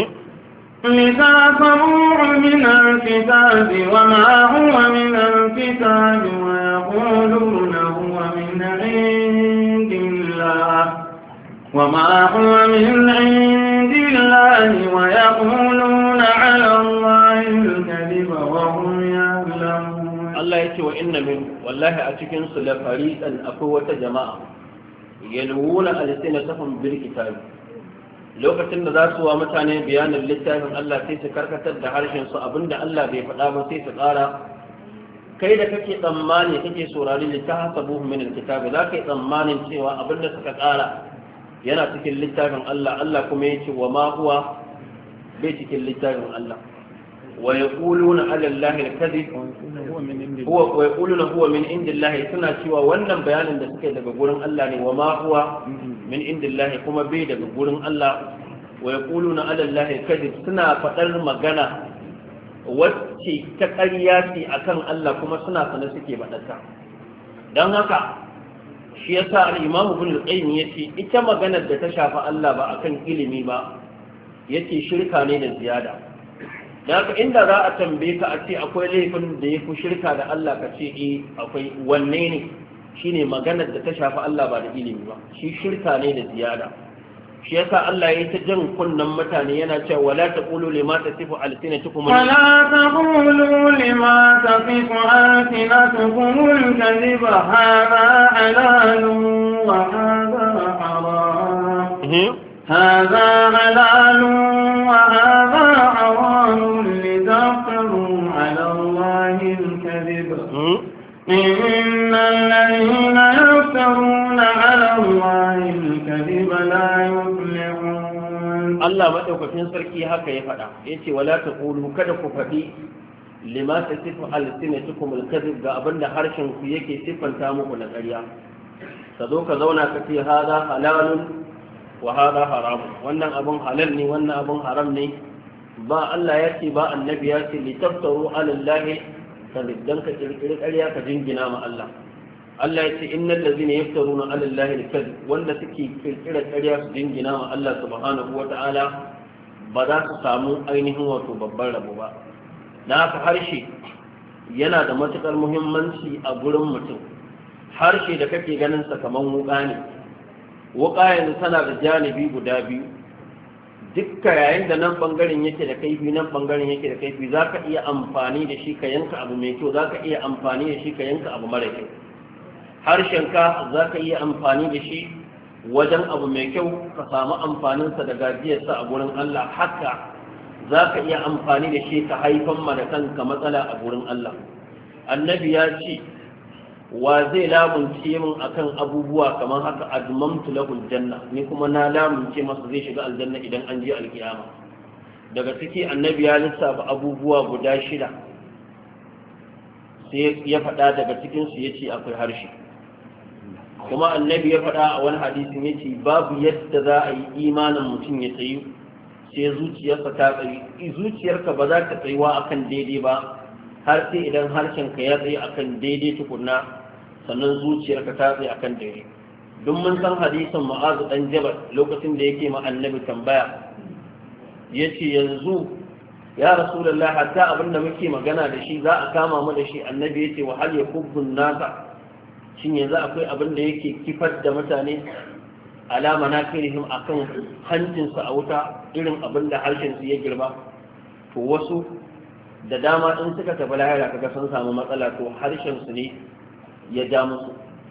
لتعصروه من الكتاب وما هو من الكتاب ويقولون هو من عند الله وما هو من عند الله ويقولون على الله الكذب وهم يعلمون الله يتي وإن من والله أتكن لفريقا أقوة جماعة يلوون ألسنتهم بالكتاب lokacin da za su wa mutane bayanin littafin Allah sai su karkatar da harshen su abinda Allah bai faɗa ba sai su ƙara kai da kake tsammani kake saurari littafin min alkitabi za ka yi tsammanin cewa abinda suka ƙara yana cikin littafin Allah Allah kuma ya ce wa ma huwa bai cikin littafin Allah wa yaquluna ala allahi alkadhib huwa wa yaquluna huwa min indillahi suna cewa wannan bayanin da suke daga gurin Allah ne wa ma huwa min indillahi kuma bai daga gurin Allah wa yaquluna ala allahi alkadhib suna fadar magana wacce ta ƙarya ce akan Allah kuma suna sana suke fadarta dan haka shi yasa al-Imam Ibn al-Qayyim yace ita maganar da ta shafi Allah ba akan ilimi ba yace shirka ne da ziyada da haka inda za a tambaye ka a ce akwai laifin da ya fi shirka da Allah ka ce eh akwai wanne ne shine maganar da ta shafi Allah ba da ilimi ba shi shirka ne da ziyada shi yasa Allah ya ta jan kunnan mutane yana cewa wala taqulu lima tasifu alsinatukum wala taqulu lima tasifu alsinatukum alkadhiba hadha halalun wa hadha haram هذا حلال وهذا حرام لتفتروا على الله الكذب إن الذين يفترون على الله الكذب لا يفلحون الله مدوكين سركي haka ya faɗa yace wala taqulu kada ku faɗi lima tasifu alsinatukum alkadhib ga abinda harshen ku yake sifanta muku na ƙarya ka zo ka zauna ka ce hada halalun wa hada haram wannan abun halal ne wannan abun haram ne ba Allah ya ce ba annabi ya ce li taftaru ala Allah kadibdan ka kirkiri ƙarya ka jingina ma Allah Allah ya ce innal ladhina yaftaruna ala Allah al-kadhib wanda suke kirkira ƙarya su jingina ma Allah subhanahu wata'ala ba za su samu ainihin wato babban rabo ba dan haka harshe yana da matukar muhimmanci a gurin mutum harshe da kake ganin sa kaman wuka ne wuka yanzu tana da janibi guda biyu dukka yayin da nan bangaren yake da kaifi nan bangaren yake da kaifi za ka iya amfani da shi ka yanka abu mai kyau za ka iya amfani da shi ka yanka abu mara kyau harshenka za ka iya amfani da shi wajen abu mai kyau ka samu amfaninsa da gajiyarsa a gurin Allah haka za ka iya amfani da shi ka haifan ma da kanka matsala a gurin Allah annabi ya ce wa zai lamunce min akan abubuwa kamar haka admamtu lahu aljanna ni kuma na lamunce masa zai shiga aljanna idan an je alkiyama daga ciki annabi ya lissafa abubuwa guda shida sai ya faɗa daga cikin su yace akwai harshe kuma annabi ya faɗa a wani hadisin yace babu yadda za a yi imanin mutum ya tsayu sai zuciyarsa ta tsayi zuciyarka ba za ta tsayuwa akan daidai ba har sai idan harshenka ya tsaye akan daidai tukunna sannan zuciyarka ta tsaye akan daidai don mun san hadisin Mu'adh dan Jabal lokacin da yake ma annabi tambaya yace yanzu ya rasulullah hatta abinda muke magana da shi za a kama mu da shi annabi yace wa hal yakubbun nasa shin yanzu akwai abin da yake kifar da mutane alama na kirihim akan hancinsa a wuta irin abin da harshen su ya girba to wasu da dama in suka tafi lahira kaga sun samu matsala to harshen su ne ya ja musu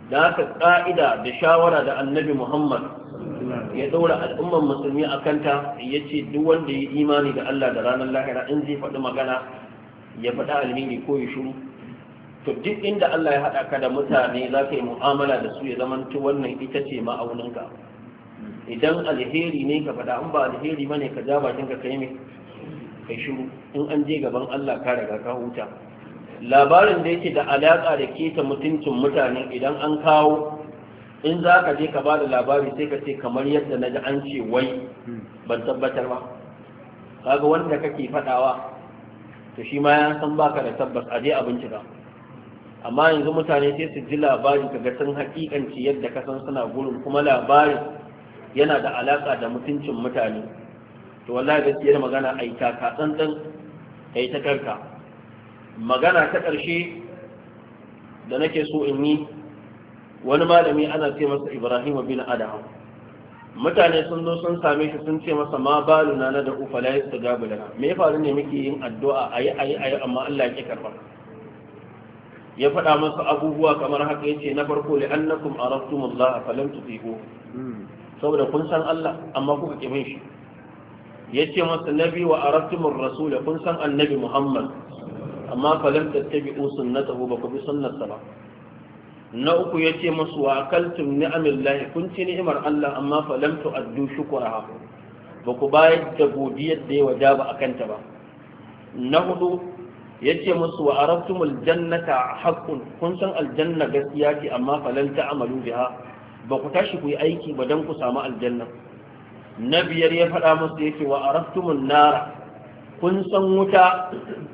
da haka ƙa'ida da shawara da annabi Muhammad ya ɗaura al'umman musulmi a kanta ya ce duk wanda ya imani da Allah da ranar lahira in zai faɗi magana ya faɗi alheri ko ya shuru to duk inda Allah ya haɗa ka da mutane za ka yi mu'amala da su ya zamanto wannan ita ce ma'auninka idan alheri ne ka faɗa in ba alheri ba ne ka ja bakin ka kai mai kai shuru in an je gaban Allah ka riga ka huta labarin da yake da alaƙa da keta mutuncin mutane idan an kawo in za ka je ka ba da labari sai ka ce kamar yadda na ji an ce wai ban tabbatar ba kaga wanda kake faɗawa to shi ma ya san baka da tabbas a je a bincika amma yanzu mutane sai su ji labari kaga sun hakikanci yadda ka san suna gurin kuma labarin yana da alaka da mutuncin mutane to wallahi gaskiyar magana ai ta ka tsantsan ai ta karka magana ta ƙarshe da nake so in yi wani malami ana ce masa Ibrahim bin Adam mutane sun zo sun same shi sun ce masa ma baluna na da ufa la yastajabu lana me ya faru ne muke yin addu'a ayi ayi ayi amma Allah ya ki karba ya faɗa masa abubuwa kamar haka yace na farko li annakum araftumullah falam tuti'u saboda kun san Allah amma kuka ki bin shi yace masa nabi wa araftumur rasul kun san annabi Muhammad amma falam tattabi'u sunnatahu ba ku bi sunnarsa ba na uku ya ce masu wa akaltum ni'amillahi kun ci ni'imar Allah amma fa lam tu'addu shukraha ba ku bayar da godiyar da ya wajaba akan ta ba na hudu ya ce masu wa arabtumul jannata haqqun kun san aljanna gaskiya ce amma fa lam ta'malu biha ba ku tashi ku yi aiki ba dan ku samu aljanna na biyar ya faɗa masu yake wa arabtumun nara kun san wuta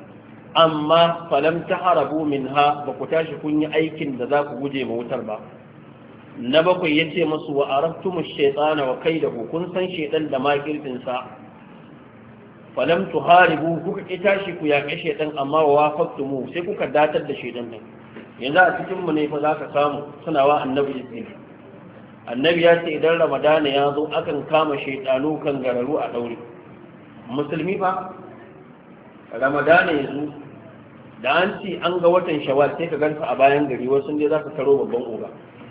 amma falam ta harabu min ha ba ku tashi kun yi aikin da za ku guje ma wutar ba na bakwai ya ce masu wa araftumu shaitana wa kai da kun san shaitan da makirtinsa falam tu haribu kuka ki tashi ku yaƙe shaitan amma wa wafaktumu sai kuka datar da shaitan din yanzu a cikin mu ne fa za ka samu suna wa annabi izini annabi ya ce idan ramadana ya zo akan kama shaitanu kan gararu a ɗaure musulmi fa ramadana ya zo da an ci an ga watan shawal sai ka ganta a bayan gari wasu ne za ka karo babban oga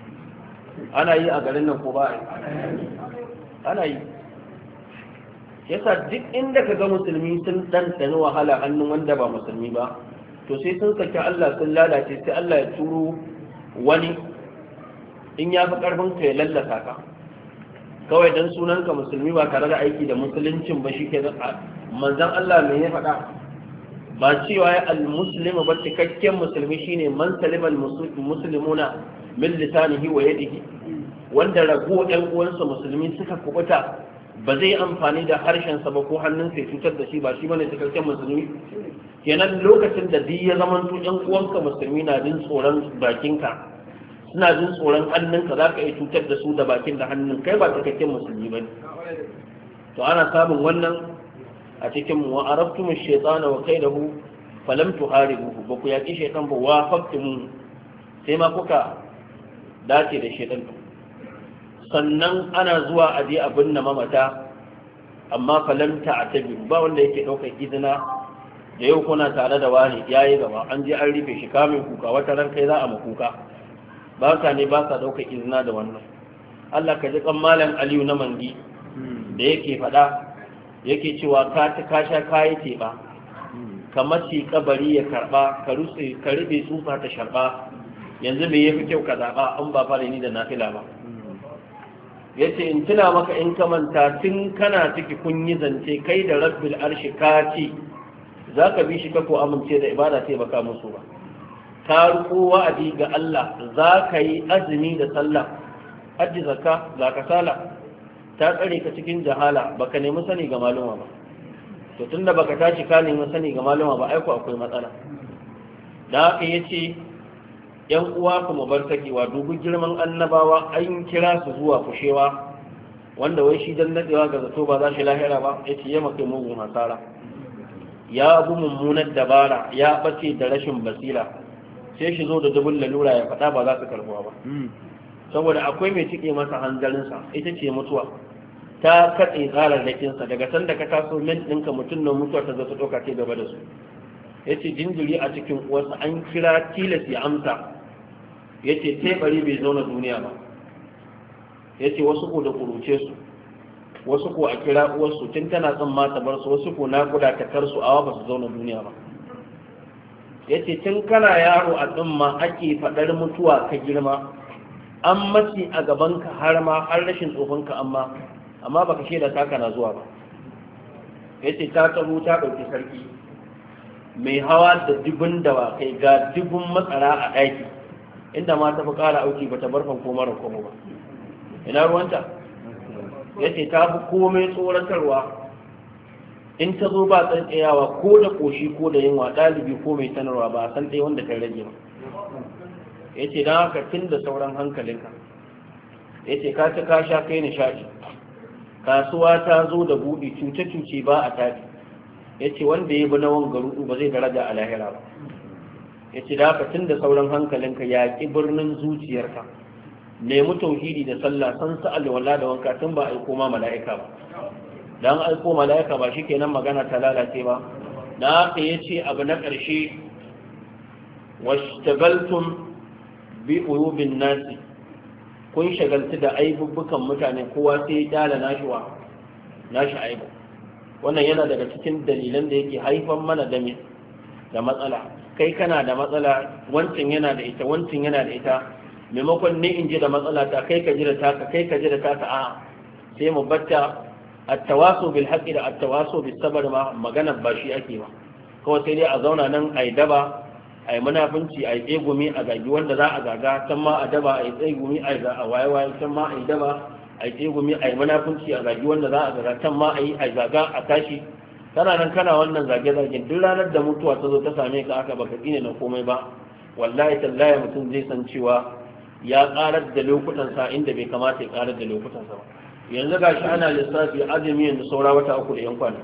ana yi a garin nan ko ba ana yi yasa duk inda ka ga musulmi sun ɗanɗani wahala hannun wanda ba musulmi ba to sai sun saki Allah sun lalace sai Allah ya turo wani in ya fi ƙarfin ka ya lallasa ka kawai dan sunanka musulmi ba tare da aiki da musuluncin ba shi ke manzon Allah me ya faɗa ba cewa ya al-muslimu ba cikakken musulmi shine man salima al-muslimuna min lisanihi wa yadihi wanda rago ɗan uwansa musulmi suka kubuta ba zai amfani da harshen sa ba ko hannunsa ya cutar da shi ba shi bane cikakken musulmi kenan lokacin da duk ya zama to ɗan uwanka musulmi na jin tsoron bakinka suna jin tsoron hannunka za ka iya cutar da su da bakin da hannun kai ba cikakken musulmi bane to ana samun wannan a cikin mu wa arabtum ash-shaytana wa kaydahu falam tuharibuhu ba ku yaki shaytan ba wa faqtum sai ma kuka dace da shaytan sannan ana zuwa a je abin na mamata amma falam ta'tabi ba wanda yake daukar izina da yau kuna tare da wani yayi gaba an je an rufe shi kamin kuka wata ran kai za a makuka ba ka ne ba ka daukar izina da wannan Allah ka ji kan malam Aliyu na Mangi da yake faɗa yake cewa ka ta kasha kayi teɓa kamar ci kabari ya karɓa ka rutse ka rube tsufa ta sharɓa yanzu me yafi kyau ka zaɓa an ba fara ni da nafila ba yace in tuna maka in ka manta tun kana ciki kun yi zance kai da rabbil arshi ka ce zaka bi shi ka ko amince da ibada sai baka musu ba ka ruko wa'adi ga Allah zaka yi azumi da sallah hajji zakka zaka sala ta tsare ka cikin jahala baka nemi sani ga maluma ba to tunda baka tashi ka nemi sani ga maluma ba aiko akwai matsala da haka yace yan uwa kuma bar sakewa dubi girman annabawa an kira su zuwa kushewa wanda wai shi dan nadewa ga zato ba za shi lahira ba yace ya maka mugun hasara ya abu mummunar dabara ya bace da rashin basira sai shi zo da dubul lalura ya fada ba za su karbuwa ba saboda akwai mai cike masa hanzarinsa ita ce mutuwa ta katse tsararrakinsa daga sanda ka taso min ɗinka mutum na mutuwa ta zata ɗauka ce gaba da su ya ce jinjiri a cikin uwarsa an kira tilas ya amsa yace tebari bai zauna duniya ba yace wasu ko da kuruce su wasu ko a kira uwarsu tun tana tsamma ta bar su wasu ko naƙuda ta kar su awa ba su zauna duniya ba yace tun kana yaro a tsamma ake faɗar mutuwa ka girma an mace a gabanka har ma har rashin tsofinka amma amma baka shaida taka na zuwa ba yace ta tsaro ta ɗauki sarki mai hawa da dubun dawakai ga dubun matsara a ɗaki inda ma ta fi ƙara auki ba ta barfan ko mara komo ba ina ruwanta yace ta fi komai tsoratarwa in ta zo ba tsantsayawa ko da ƙoshi ko da yunwa ɗalibi ko mai sanarwa ba a san ɗaya wanda ta rage ba yace don haka tun da sauran hankalinka yace ka ci ka sha kai nishaɗi kasuwa ta zo da buɗi cuce-cuce ba a tafi yace wanda ya bi na wanga rudu ba zai daraja a lahira ba yace da haka tun da sauran hankalinka ya ƙi birnin zuciyarka nemi tauhidi da sallah san sa alwala da wanka tun ba aiko ma mala'ika ba dan aiko mala'ika ba shikenan magana ta lalace ba da haka yace abu na ƙarshe washtagaltum bi uyubin nasi kun shagaltu da aibubbukan mutane kowa sai ya dala nashi wa nashi aibu wannan yana daga cikin dalilan da yake haifan mana da da matsala kai kana da matsala wancan yana da ita wancan yana da ita maimakon ne in ji da matsala ta kai ka ji da taka kai ka ji da taka a sai mu batta at-tawasu bil haqqi da at-tawasu bis sabr ma magana ba shi ake ba kawai sai dai a zauna nan ai daba ai munafunci ai tsegumi a gagi wanda za a gaga can ma a daba ai tsegumi ai ga a waye waye can ma ai daba ai tsegumi ai munafunci a gagi wanda za a gaga can ma ai ai gaga a tashi kana nan kana wannan zage zage duk ranar da mutuwa ta zo ta same ka aka baka tsine na komai ba wallahi tallahi mutum zai san cewa ya karar da lokutan sa inda bai kamata ya karar da lokutan sa ba yanzu gashi ana lissafi azumi yanzu saura wata uku da yan kwana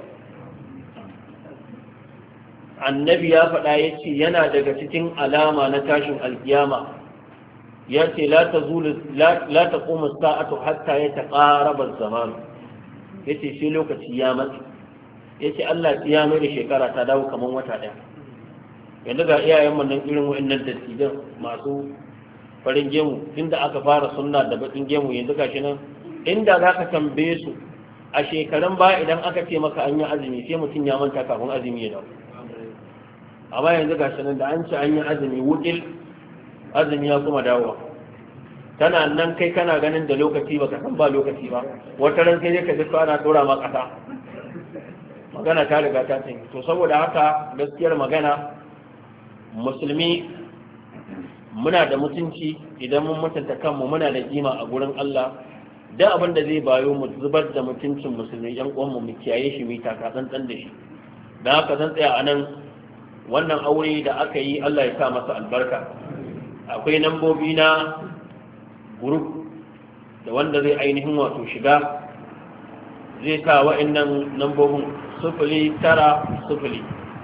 annabi ya faɗa ya ce yana daga cikin alama na tashin alkiyama ya ce la ta kuma sa'atu hatta ya ta ƙarabar zamanu ya ce sai lokaci ya matsi ya ce Allah ya mai da shekara ta dawo kamar wata ɗaya yanzu ga iyayen nan irin wa'annan dattijan masu farin gemu inda aka fara sunna da bakin gemu yanzu gashi nan inda za ka tambaye su a shekarun ba idan aka ce maka an yi azumi sai mutum ya manta kafin azumi ya dawo amma yanzu ga shi nan da an ci an yi azumi wukil azumi ya kuma dawowa tana nan kai kana ganin da lokaci ba ka san ba lokaci ba wata ran sai ka ji ana dora ma kasa magana ta riga ta tsinki to saboda haka gaskiyar magana musulmi muna da mutunci idan mun mutunta kanmu muna da kima a gurin Allah da abin da zai bayo mu zubar da mutuncin musulmi yan uwanmu mu kiyaye shi mu taka tsantsan da shi dan haka zan tsaya a nan wannan aure da aka yi Allah ya sa masa albarka akwai nambobi na group da wanda zai ainihin wato shiga zai sa wa'annan nambobin sufuli tara sufuli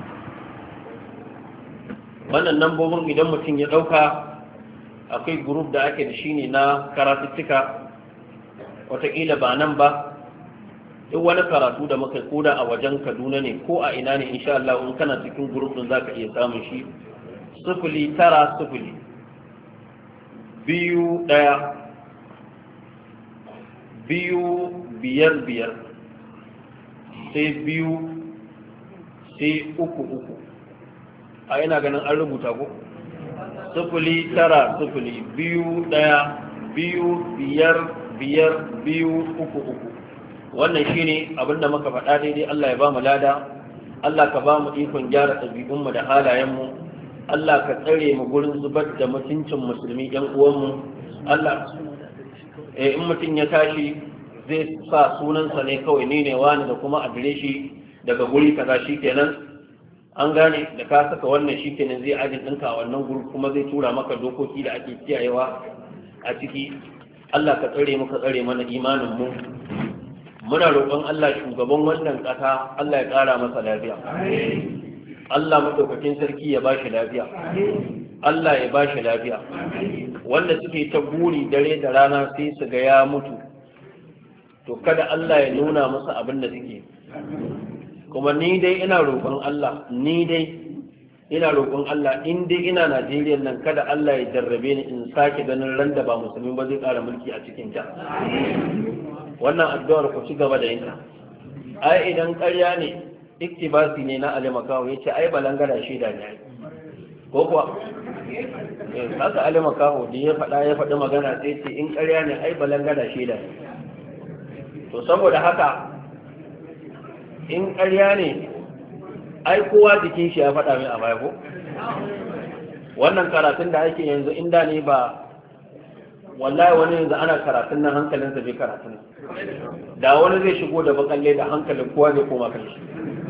wannan nambobin idan mutum ya dauka akwai group da ake da shi ne na karatuttuka watakila ba nan ba duk wani karatu da muka koda a wajen Kaduna ne ko a ina ne insha Allah in kana cikin group din zaka iya samun shi sufuli tara sufuli biyu daya biyu biyar biyar sai biyu sai uku uku a ina ganin an rubuta ko sufuli tara sufuli biyu daya biyu biyar biyar biyu uku uku wannan shine abinda muka faɗa daidai Allah ya ba mu lada Allah ka ba mu ikon gyara ɗabi'unmu da halayenmu Allah ka tsare mu gurin zubar da mutuncin musulmi ɗan uwanmu Allah eh in mutum ya tashi zai sa sunansa ne kawai ni ne wani da kuma adireshi daga guri kaza shikenan an gane da ka saka wannan shikenan zai ajin ɗinka a wannan guri kuma zai tura maka dokoki da ake kiyayewa a ciki Allah ka tsare mu ka tsare mana imanin mu muna roƙon Allah shugaban wannan ƙasa Allah ya ƙara masa lafiya Allah madaukakin sarki ya bashi lafiya Allah ya bashi lafiya wanda suke ta buri dare da rana sai su ga ya mutu to kada Allah ya nuna musu abin da suke kuma ni dai ina roƙon Allah ni dai ina roƙon Allah in dai ina Najeriya nan kada Allah ya jarrabe ni in sake ganin ran da ba musulmi ba zai ƙara mulki a cikin ta wannan addu'ar ku ci gaba da yin ta ai idan ƙarya ne iktibasi ne na Ali Makaho yace ai balangara shaida ne ko kuwa eh haka Ali Makaho da ya faɗa ya faɗi magana sai ce in ƙarya ne ai balangara shaida ne to saboda haka in ƙarya ne ai kowa jikin shi ya faɗa min a baya ko wannan karatun da ake yanzu inda ne ba wallahi wani yanzu ana karatun nan hankalinsa bai karatun da wani zai shigo da bakalle da hankalin kowa zai koma kan shi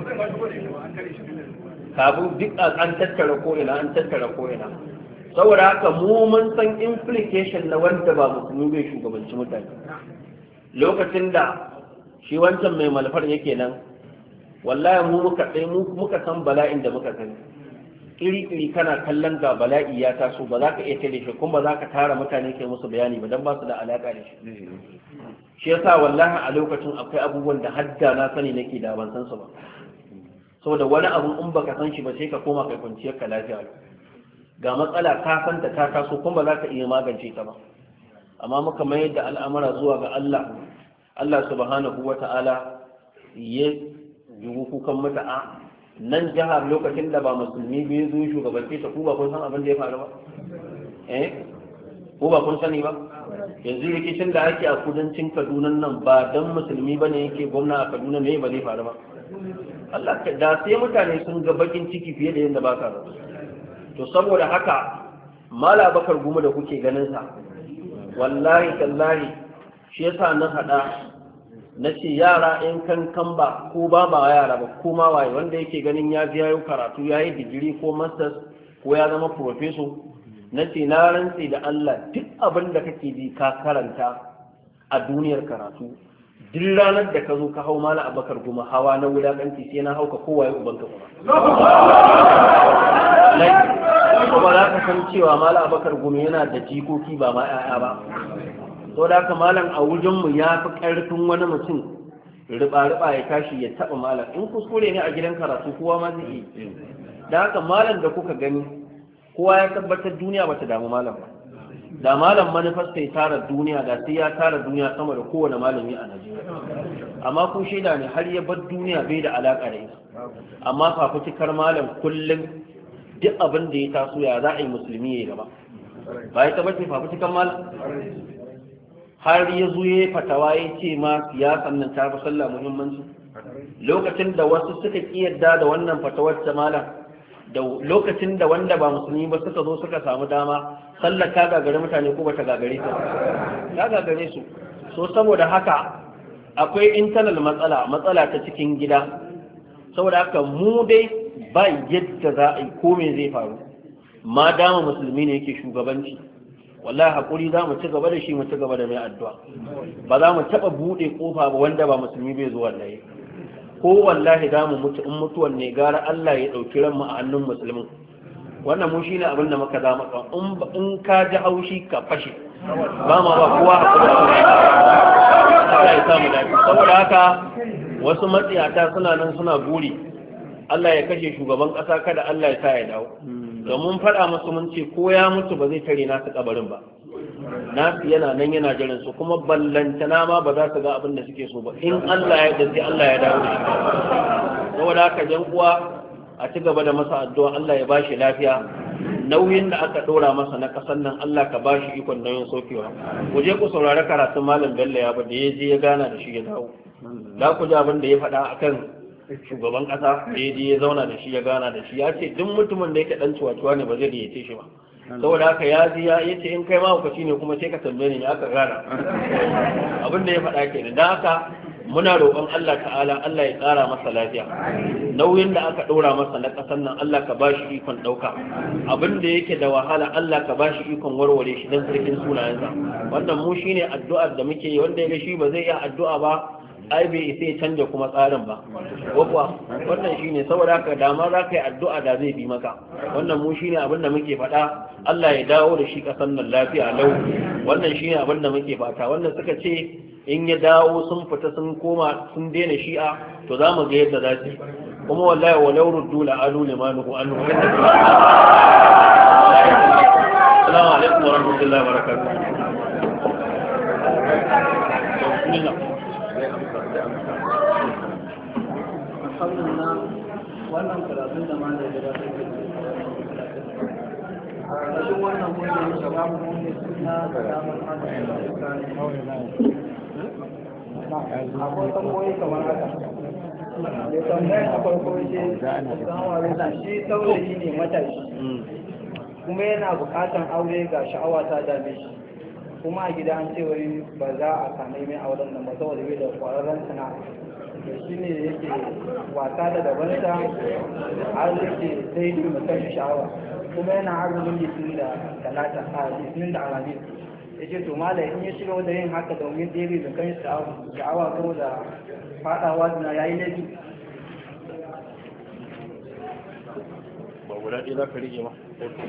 kafin duk an tattara ko ina an tattara ko ina saboda haka mu mun san implication na wanda ba musulmi bai shugabanci mutane lokacin da shi wancan mai malfar yake nan wallahi mu muka dai mu muka san bala'in da muka sani iri iri kana kallon ga bala'i ya taso ba za ka iya tare shi kuma ba za ka tara mutane kai musu bayani ba dan ba su da alaka da shi shi yasa wallahi a lokacin akwai abubuwan da hadda na sani nake da ban san su ba saboda wani abu in baka san shi ba sai ka koma kai kwanciyar ka lafiya ga matsala ka san ta ta taso kuma ba za ka iya magance ta ba amma muka mayar da al'amura zuwa ga Allah Allah subhanahu wata'ala ya yi kukan mata a nan jihar lokacin da ba musulmi bai zo shugabanci ta ku ba kun san abin da ya faru ba eh ku ba kun sani ba yanzu rikicin da ake a kudancin Kaduna nan ba dan musulmi bane yake gwamna a Kaduna ne ba zai faru ba Allah da sai mutane sun ga bakin ciki fiye da yadda ba ka rasu to saboda haka Mala Bakar Guma da kuke ganin sa wallahi tallahi shi yasa na hada na ce yara in kan kan ba ko ba ba yara ba ko ma waye wanda yake ganin ya ji yayi karatu yayi digiri ko masters ko ya zama professor na ce na rantsi da Allah duk abin da kake ji ka karanta a duniyar karatu duk ranar da ka zo ka hau Mala Abakar Guma hawa na wulakanci sai na hauka kowaye ubanka kuma kuma za ka san cewa Mala Abakar Guma yana da jikoki ba ma 'ya'ya ba to da haka malam a wajenmu ya fi ƙarfin wani mutum riba-riba ya tashi ya taɓa malam in kuskure ne a gidan karatu kowa ma zai yi da haka malam da kuka gani kowa ya tabbatar duniya ba ta damu malam ba da malam manufarsa ya tara duniya da sai ya tara duniya sama da kowane malami a Najeriya amma kun shaida ne har ya bar duniya bai da alaƙa da ita amma fafutukar malam kullum duk abin da ya taso ya za a yi musulmi ya gaba ba ya tabbatar fafutukar malam har ya zo ya fatawa ya ce ma siyasan nan ta fi sallah muhimmanci lokacin da wasu suka ƙi yarda da wannan fatawar ta malam da lokacin da wanda ba musulmi ba suka zo suka samu dama sallar ta gagare mutane ko bata gagare su ta gagare su so saboda haka akwai internal matsala matsala ta cikin gida saboda haka mu dai ba yadda za a yi ko me zai faru ma dama musulmi ne yake shugabanci wallahi hakuri za mu ci gaba da shi mu ci gaba da mai addu'a ba za mu taɓa buɗe ƙofa ba wanda ba musulmi bai zo wallahi ko wallahi za mu mutu in mutuwan ne gara Allah ya ɗauki ranmu a hannun musulmin wannan mu shine abin da muka zama kan in ka ji haushi ka fashe ba ma ba kowa hakuri Allah ya samu lafiya saboda haka wasu matsiyata suna nan suna buri Allah ya kashe shugaban ƙasa kada Allah ya sa ya dawo domin faɗa musu mun ce ko ya mutu ba zai tare nasu kabarin ba nasu yana nan yana jiran su kuma ballantana ma ba za su ga abin da suke so ba in Allah ya dace Allah ya dawo da shi saboda haka jan uwa a ci gaba da masa addu'a Allah ya bashi lafiya nauyin da aka ɗora masa na ƙasar nan Allah ka bashi ikon nauyin sokewa ku je ku saurari karatun malam Bello ya ba da ya je ya gana da shi ya dawo za ku ji abin da ya faɗa akan shugaban kasa da ya zauna da shi ya gana da shi ya ce duk mutumin da yake dan cuwa-cuwa ne ba zai da yace shi ba saboda haka ya ji ya yace in kai ma hukaci ne kuma sai ka tambaye ni aka gana abin da ya faɗa kenan dan haka muna roƙon Allah ta'ala Allah ya ƙara masa lafiya nauyin da aka ɗora masa na ƙasar nan Allah ka bashi ikon ɗauka abin da yake da wahala Allah ka bashi ikon warware shi dan sarkin sunayensa wannan mu shine addu'ar da muke yi wanda ya ga shi ba zai iya addu'a ba ai bai sai canja kuma tsarin ba kuwa wannan shine saboda haka dama za ka yi addu'a da zai bi maka wannan mu shine abin da muke faɗa Allah ya dawo da shi ƙasar nan lafiya lau wannan shine abin da muke fata wannan suka ce in ya dawo sun fita sun koma sun daina shi'a to za mu ga yadda za su kuma wallahi walau ruddu la alu limanu anhu assalamu alaikum wa rahmatullahi wa barakatuh alhamdulillah wannan karatun da ma da gaba take a ƙarshen wannan wannan shababu ne suna da damar hada akwai tamboyi kamar haka da tambayar a farko ce shi saurayi ne matashi kuma yana buƙatar aure ga sha'awa ta dame shi kuma a gida an ce wai ba za a same mai auren nan ba saboda bai da ƙwararren sana'a da shi ne yake wasa da dabansa har yake sai yi mutum sha'awa kuma yana azumin litinin da talata a litinin da alamis ya ce to mala in ya shiga da yin haka domin ɗere da kan sha'awa ko da faɗawa na ya yi laifi ba guda ɗaya za ka rike ma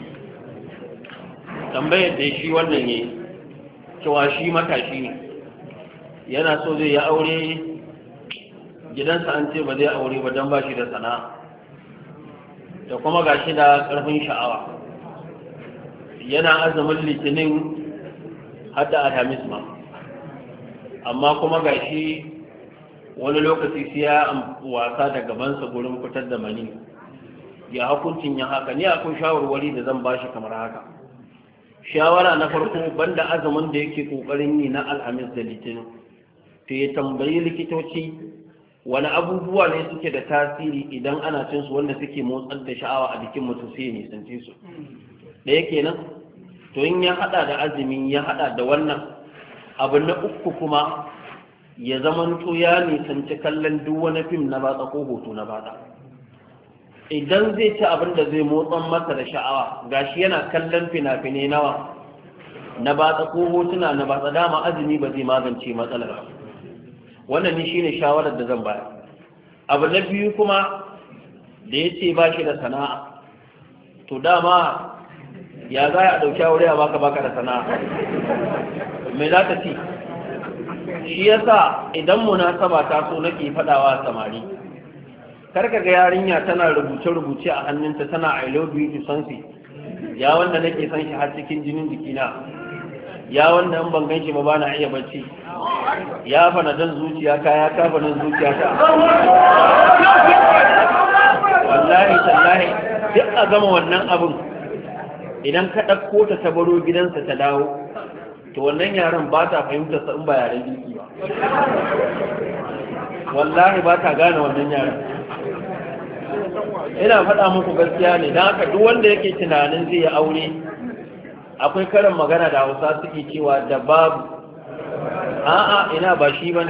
tambayar da shi wannan ne cewa shi matashi ne yana so zai yi aure gidansa an ce ba zai aure ba don ba shi da sana'a da kuma ga shi da ƙarfin sha'awa yana azumin litinin hadda alhamis ma amma kuma ga shi wani lokaci sai ya wasa da gabansa gurin fitar da mani ya hukuncin ya haka ni akwai shawarwari da zan bashi kamar haka shawara na farko banda azumin da yake kokarin yi na alhamis da litinin to ya tambayi likitoci wani abubuwa ne suke da tasiri idan ana cin su wanda suke motsar da sha'awa a jikin mutum sai ya nisance su da yake nan to in ya hada da azumi ya hada da wannan abu na uku kuma ya zamanto ya nisanci kallon duk wani fim na batsa ko hoto na batsa idan zai ci abin da zai motsan masa da sha'awa gashi yana kallon fina-finai nawa na batsa ko hotuna na batsa dama azumi ba zai magance matsalar ba wannan ne shine shawarar da zan bayar abu na biyu kuma da ya ce ba shi da sana'a to dama ya za a ɗauki aure a baka baka da sana'a me za ka ci shi yasa idan munasaba ta so nake faɗawa samari karka ga yarinya tana rubuce-rubuce a hannunta tana I love you to sansi ya wanda nake san shi har cikin jinin jikina ya wanda in ban gan shi ba ba na iya bacci ya fana dan zuciya ka ya kafa nan zuciya ta wallahi tallahi duk a gama wannan abin idan ka ɗauko ta ta baro gidansa ta dawo to wannan yaran ba ta fahimtar sa in ba yaren girki ba wallahi ba ta gane wannan yaran ina faɗa muku gaskiya ne don haka duk wanda yake tunanin zai yi aure akwai karin magana da hausa suke cewa da babu a'a ina ba shi bane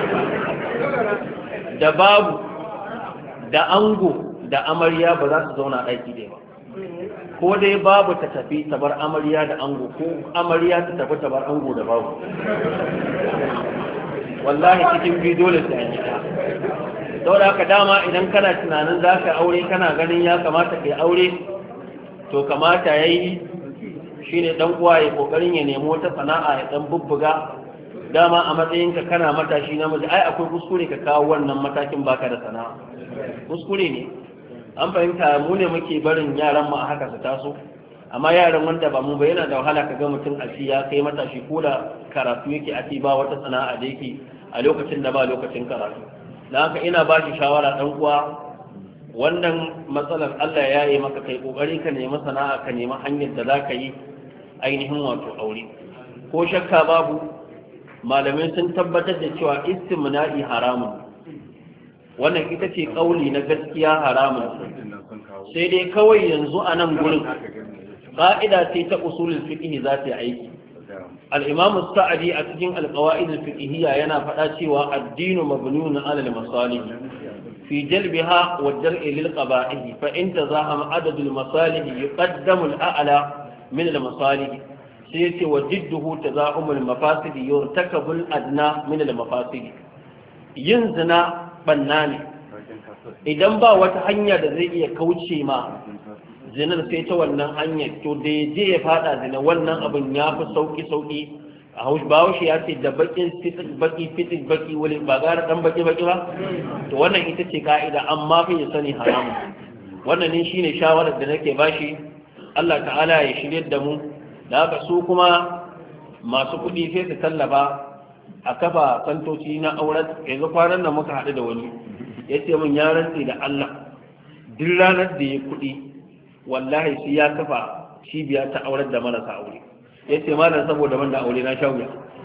da babu da ango da amarya ba za su zauna ɗaki ɗaya ba ko dai babu ta tafi ta bar amarya da ango ko amarya ta tafi ta bar ango da babu wallahi cikin biyu dole su yi saboda haka dama idan kana tunanin za ka aure kana ganin ya kamata ka yi aure to kamata ya yi shi ne ɗan uwa ya ƙoƙarin ya nemo wata sana'a ya ɗan bubbuga dama a matsayinka kana matashi namiji ai akwai kuskure ka kawo wannan matakin baka da sana'a kuskure ne an fahimta mu ne muke barin yaran mu a haka su taso amma yaran wanda ba mu ba yana da wahala ka ga mutum a ya kai matashi ko da karatu yake a ba wata sana'a da yake a lokacin da ba lokacin karatu da haka ina ba shi shawara ɗan uwa wannan matsalar Allah ya yi maka kai kokari ka nemi sana'a ka nemi hanyar da za ka yi ainihin wato aure ko shakka babu malamai sun tabbatar da cewa istimna'i haramun wannan ita ce kauli na gaskiya haramun sai dai kawai yanzu a nan gurin ƙa'ida ce ta usulul fiqh za ta yi aiki al-imam as-sa'di a cikin al-qawaid al-fiqhiyya yana faɗa cewa ad-dinu mabniun 'ala al-masalih fi jalbiha wa dar'i lil qaba'ih fa in tazahama 'adad al-masalih yuqaddamu al-a'la min al-masalih sai yace wa jidduhu tazahum al-mafasid yurtakabu al-adna min al-mafasid yin zina banna ne idan ba wata hanya da zai iya kauce ma zinar sai ta wannan hanyar to da ya je ya fada zina wannan abin ya fi sauki sauki a haushi ba haushi ya ce da bakin fitik baki fitik baki wani ba gara dan baki baki ba to wannan ita ce ka'ida amma fa ya sani haramun wannan ne shine shawarar da nake bashi Allah ta'ala ya shirye da mu da haka su kuma masu kuɗi sai su tallafa a kafa kantoci na auren yanzu kwanan da muka haɗu da wani ya ce min ya rantse da Allah duk ranar da ya kuɗi wallahi sai ya kafa cibiya ta auren da marasa aure ya ce malam saboda man da aure na shauya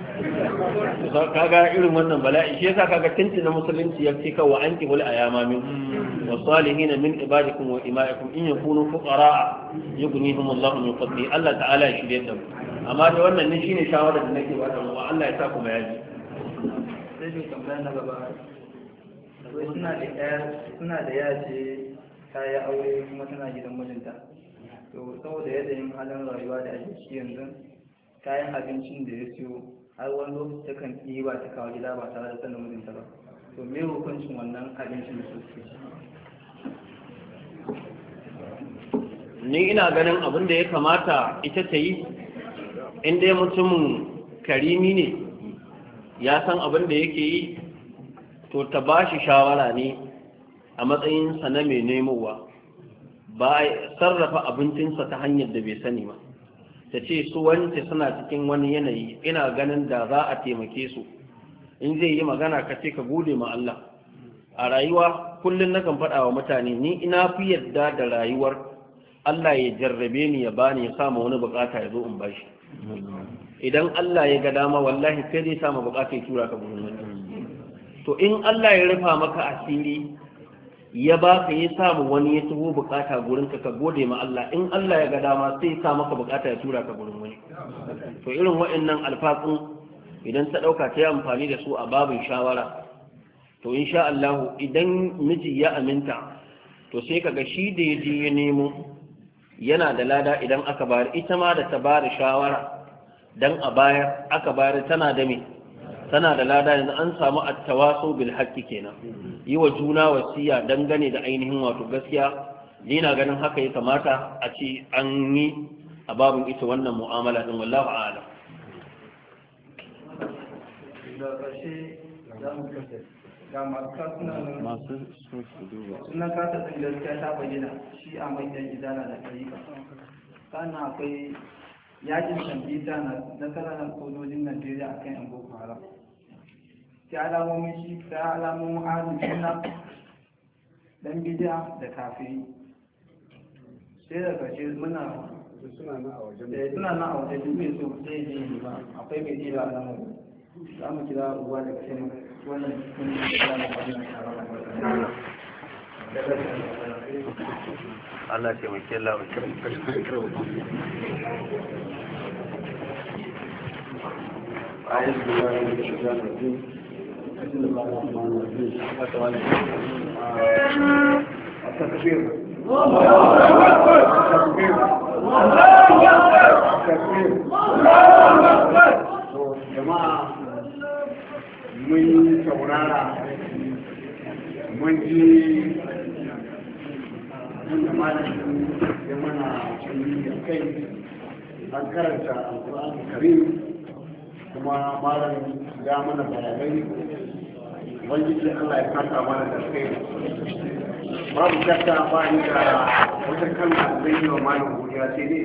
kaga irin wannan bala'i shi yasa kaga tinti na musulunci ya ce kawai an kibul ayama min wasalihin min ibadikum wa imaikum in yakunu fuqara yughnihim Allahu min fadli Allah ta'ala ya shirye da mu amma da wannan ne shine shawara da nake ba da mu Allah ya sa ku bayani sai mu tambaya na gaba wai suna da yaya suna da yace ta yi aure kuma tana gidan mijinta to saboda yanayin halin rayuwa da ake ciki yanzu kayan abincin da ya siyo har wani lokaci takan yi ba ta kawo gida ba tare da sanin mijinta ba to me hukuncin wannan abincin da su suke ci ni ina ganin abin da ya kamata ita ta yi in dai mutumin karimi ne ya san abin da yake yi to ta ba shi shawara ne a matsayinsa na mai nemowa ba sarrafa abincinsa ta hanyar da bai sani ba ta ce su wance suna cikin wani yanayi ina ganin da za a taimake su in zai yi magana ka ce ka gode ma Allah a rayuwa kullum na kan faɗa wa mutane ni ina fi yadda da rayuwar Allah ya jarrabe ni ya bani ya samu wani bukata ya zo in bashi idan Allah ya ga dama wallahi sai zai samu bukata ya tura ka gurin wani to in Allah ya rufa maka asiri ya baka ya samu wani ya tuho bukata gurin ka ka gode ma Allah in Allah ya ga dama sai ya sa maka bukata ya tura ka gurin wani to irin waɗannan alfatsun idan ta dauka ta yi amfani da su a babin shawara to insha Allah idan miji ya aminta to sai kaga shi da ya je ya nemo yana da lada idan aka bayar ita ma da ta bada shawara dan a bayar aka bayar tana da me tana da lada yanzu an samu attawaso bil haqqi kenan yi wa juna wasiya dangane da ainihin wato gaskiya ni na ganin haka ya kamata a ce an yi a babin ita wannan mu'amala din wallahu a'lam da ƙarshe za mu ga masu kasunan masu so su duba sunan kasa ɗin gaskiya ta bayyana shi a manyan idana da ɗarika sannan akwai yakin shambita na nasarar sojojin najeriya akan yan boko haram ta alamomin shi ta alamomin ahalin suna dan bidiya da kafiri sai da ƙarshe muna suna na a wajen suna na a wajen duk mai so sai ji ba akwai mai jira a nan za mu kira uwa da cikin wannan cikin da za mu faɗi Allah ce mai kella wa أعوذ بالله من الشيطان الرجيم بسم الله الرحمن الرحيم التكبير التكبير التكبير جماعة من saurara mun ji wanda malamin ya mana cikin kai an karanta alƙur'ani karim kuma malamin ya mana bayanai ubangiji Allah ya kasa mana da kai babu shakka ba ni da wata kalma da zai yi wa malamin godiya sai dai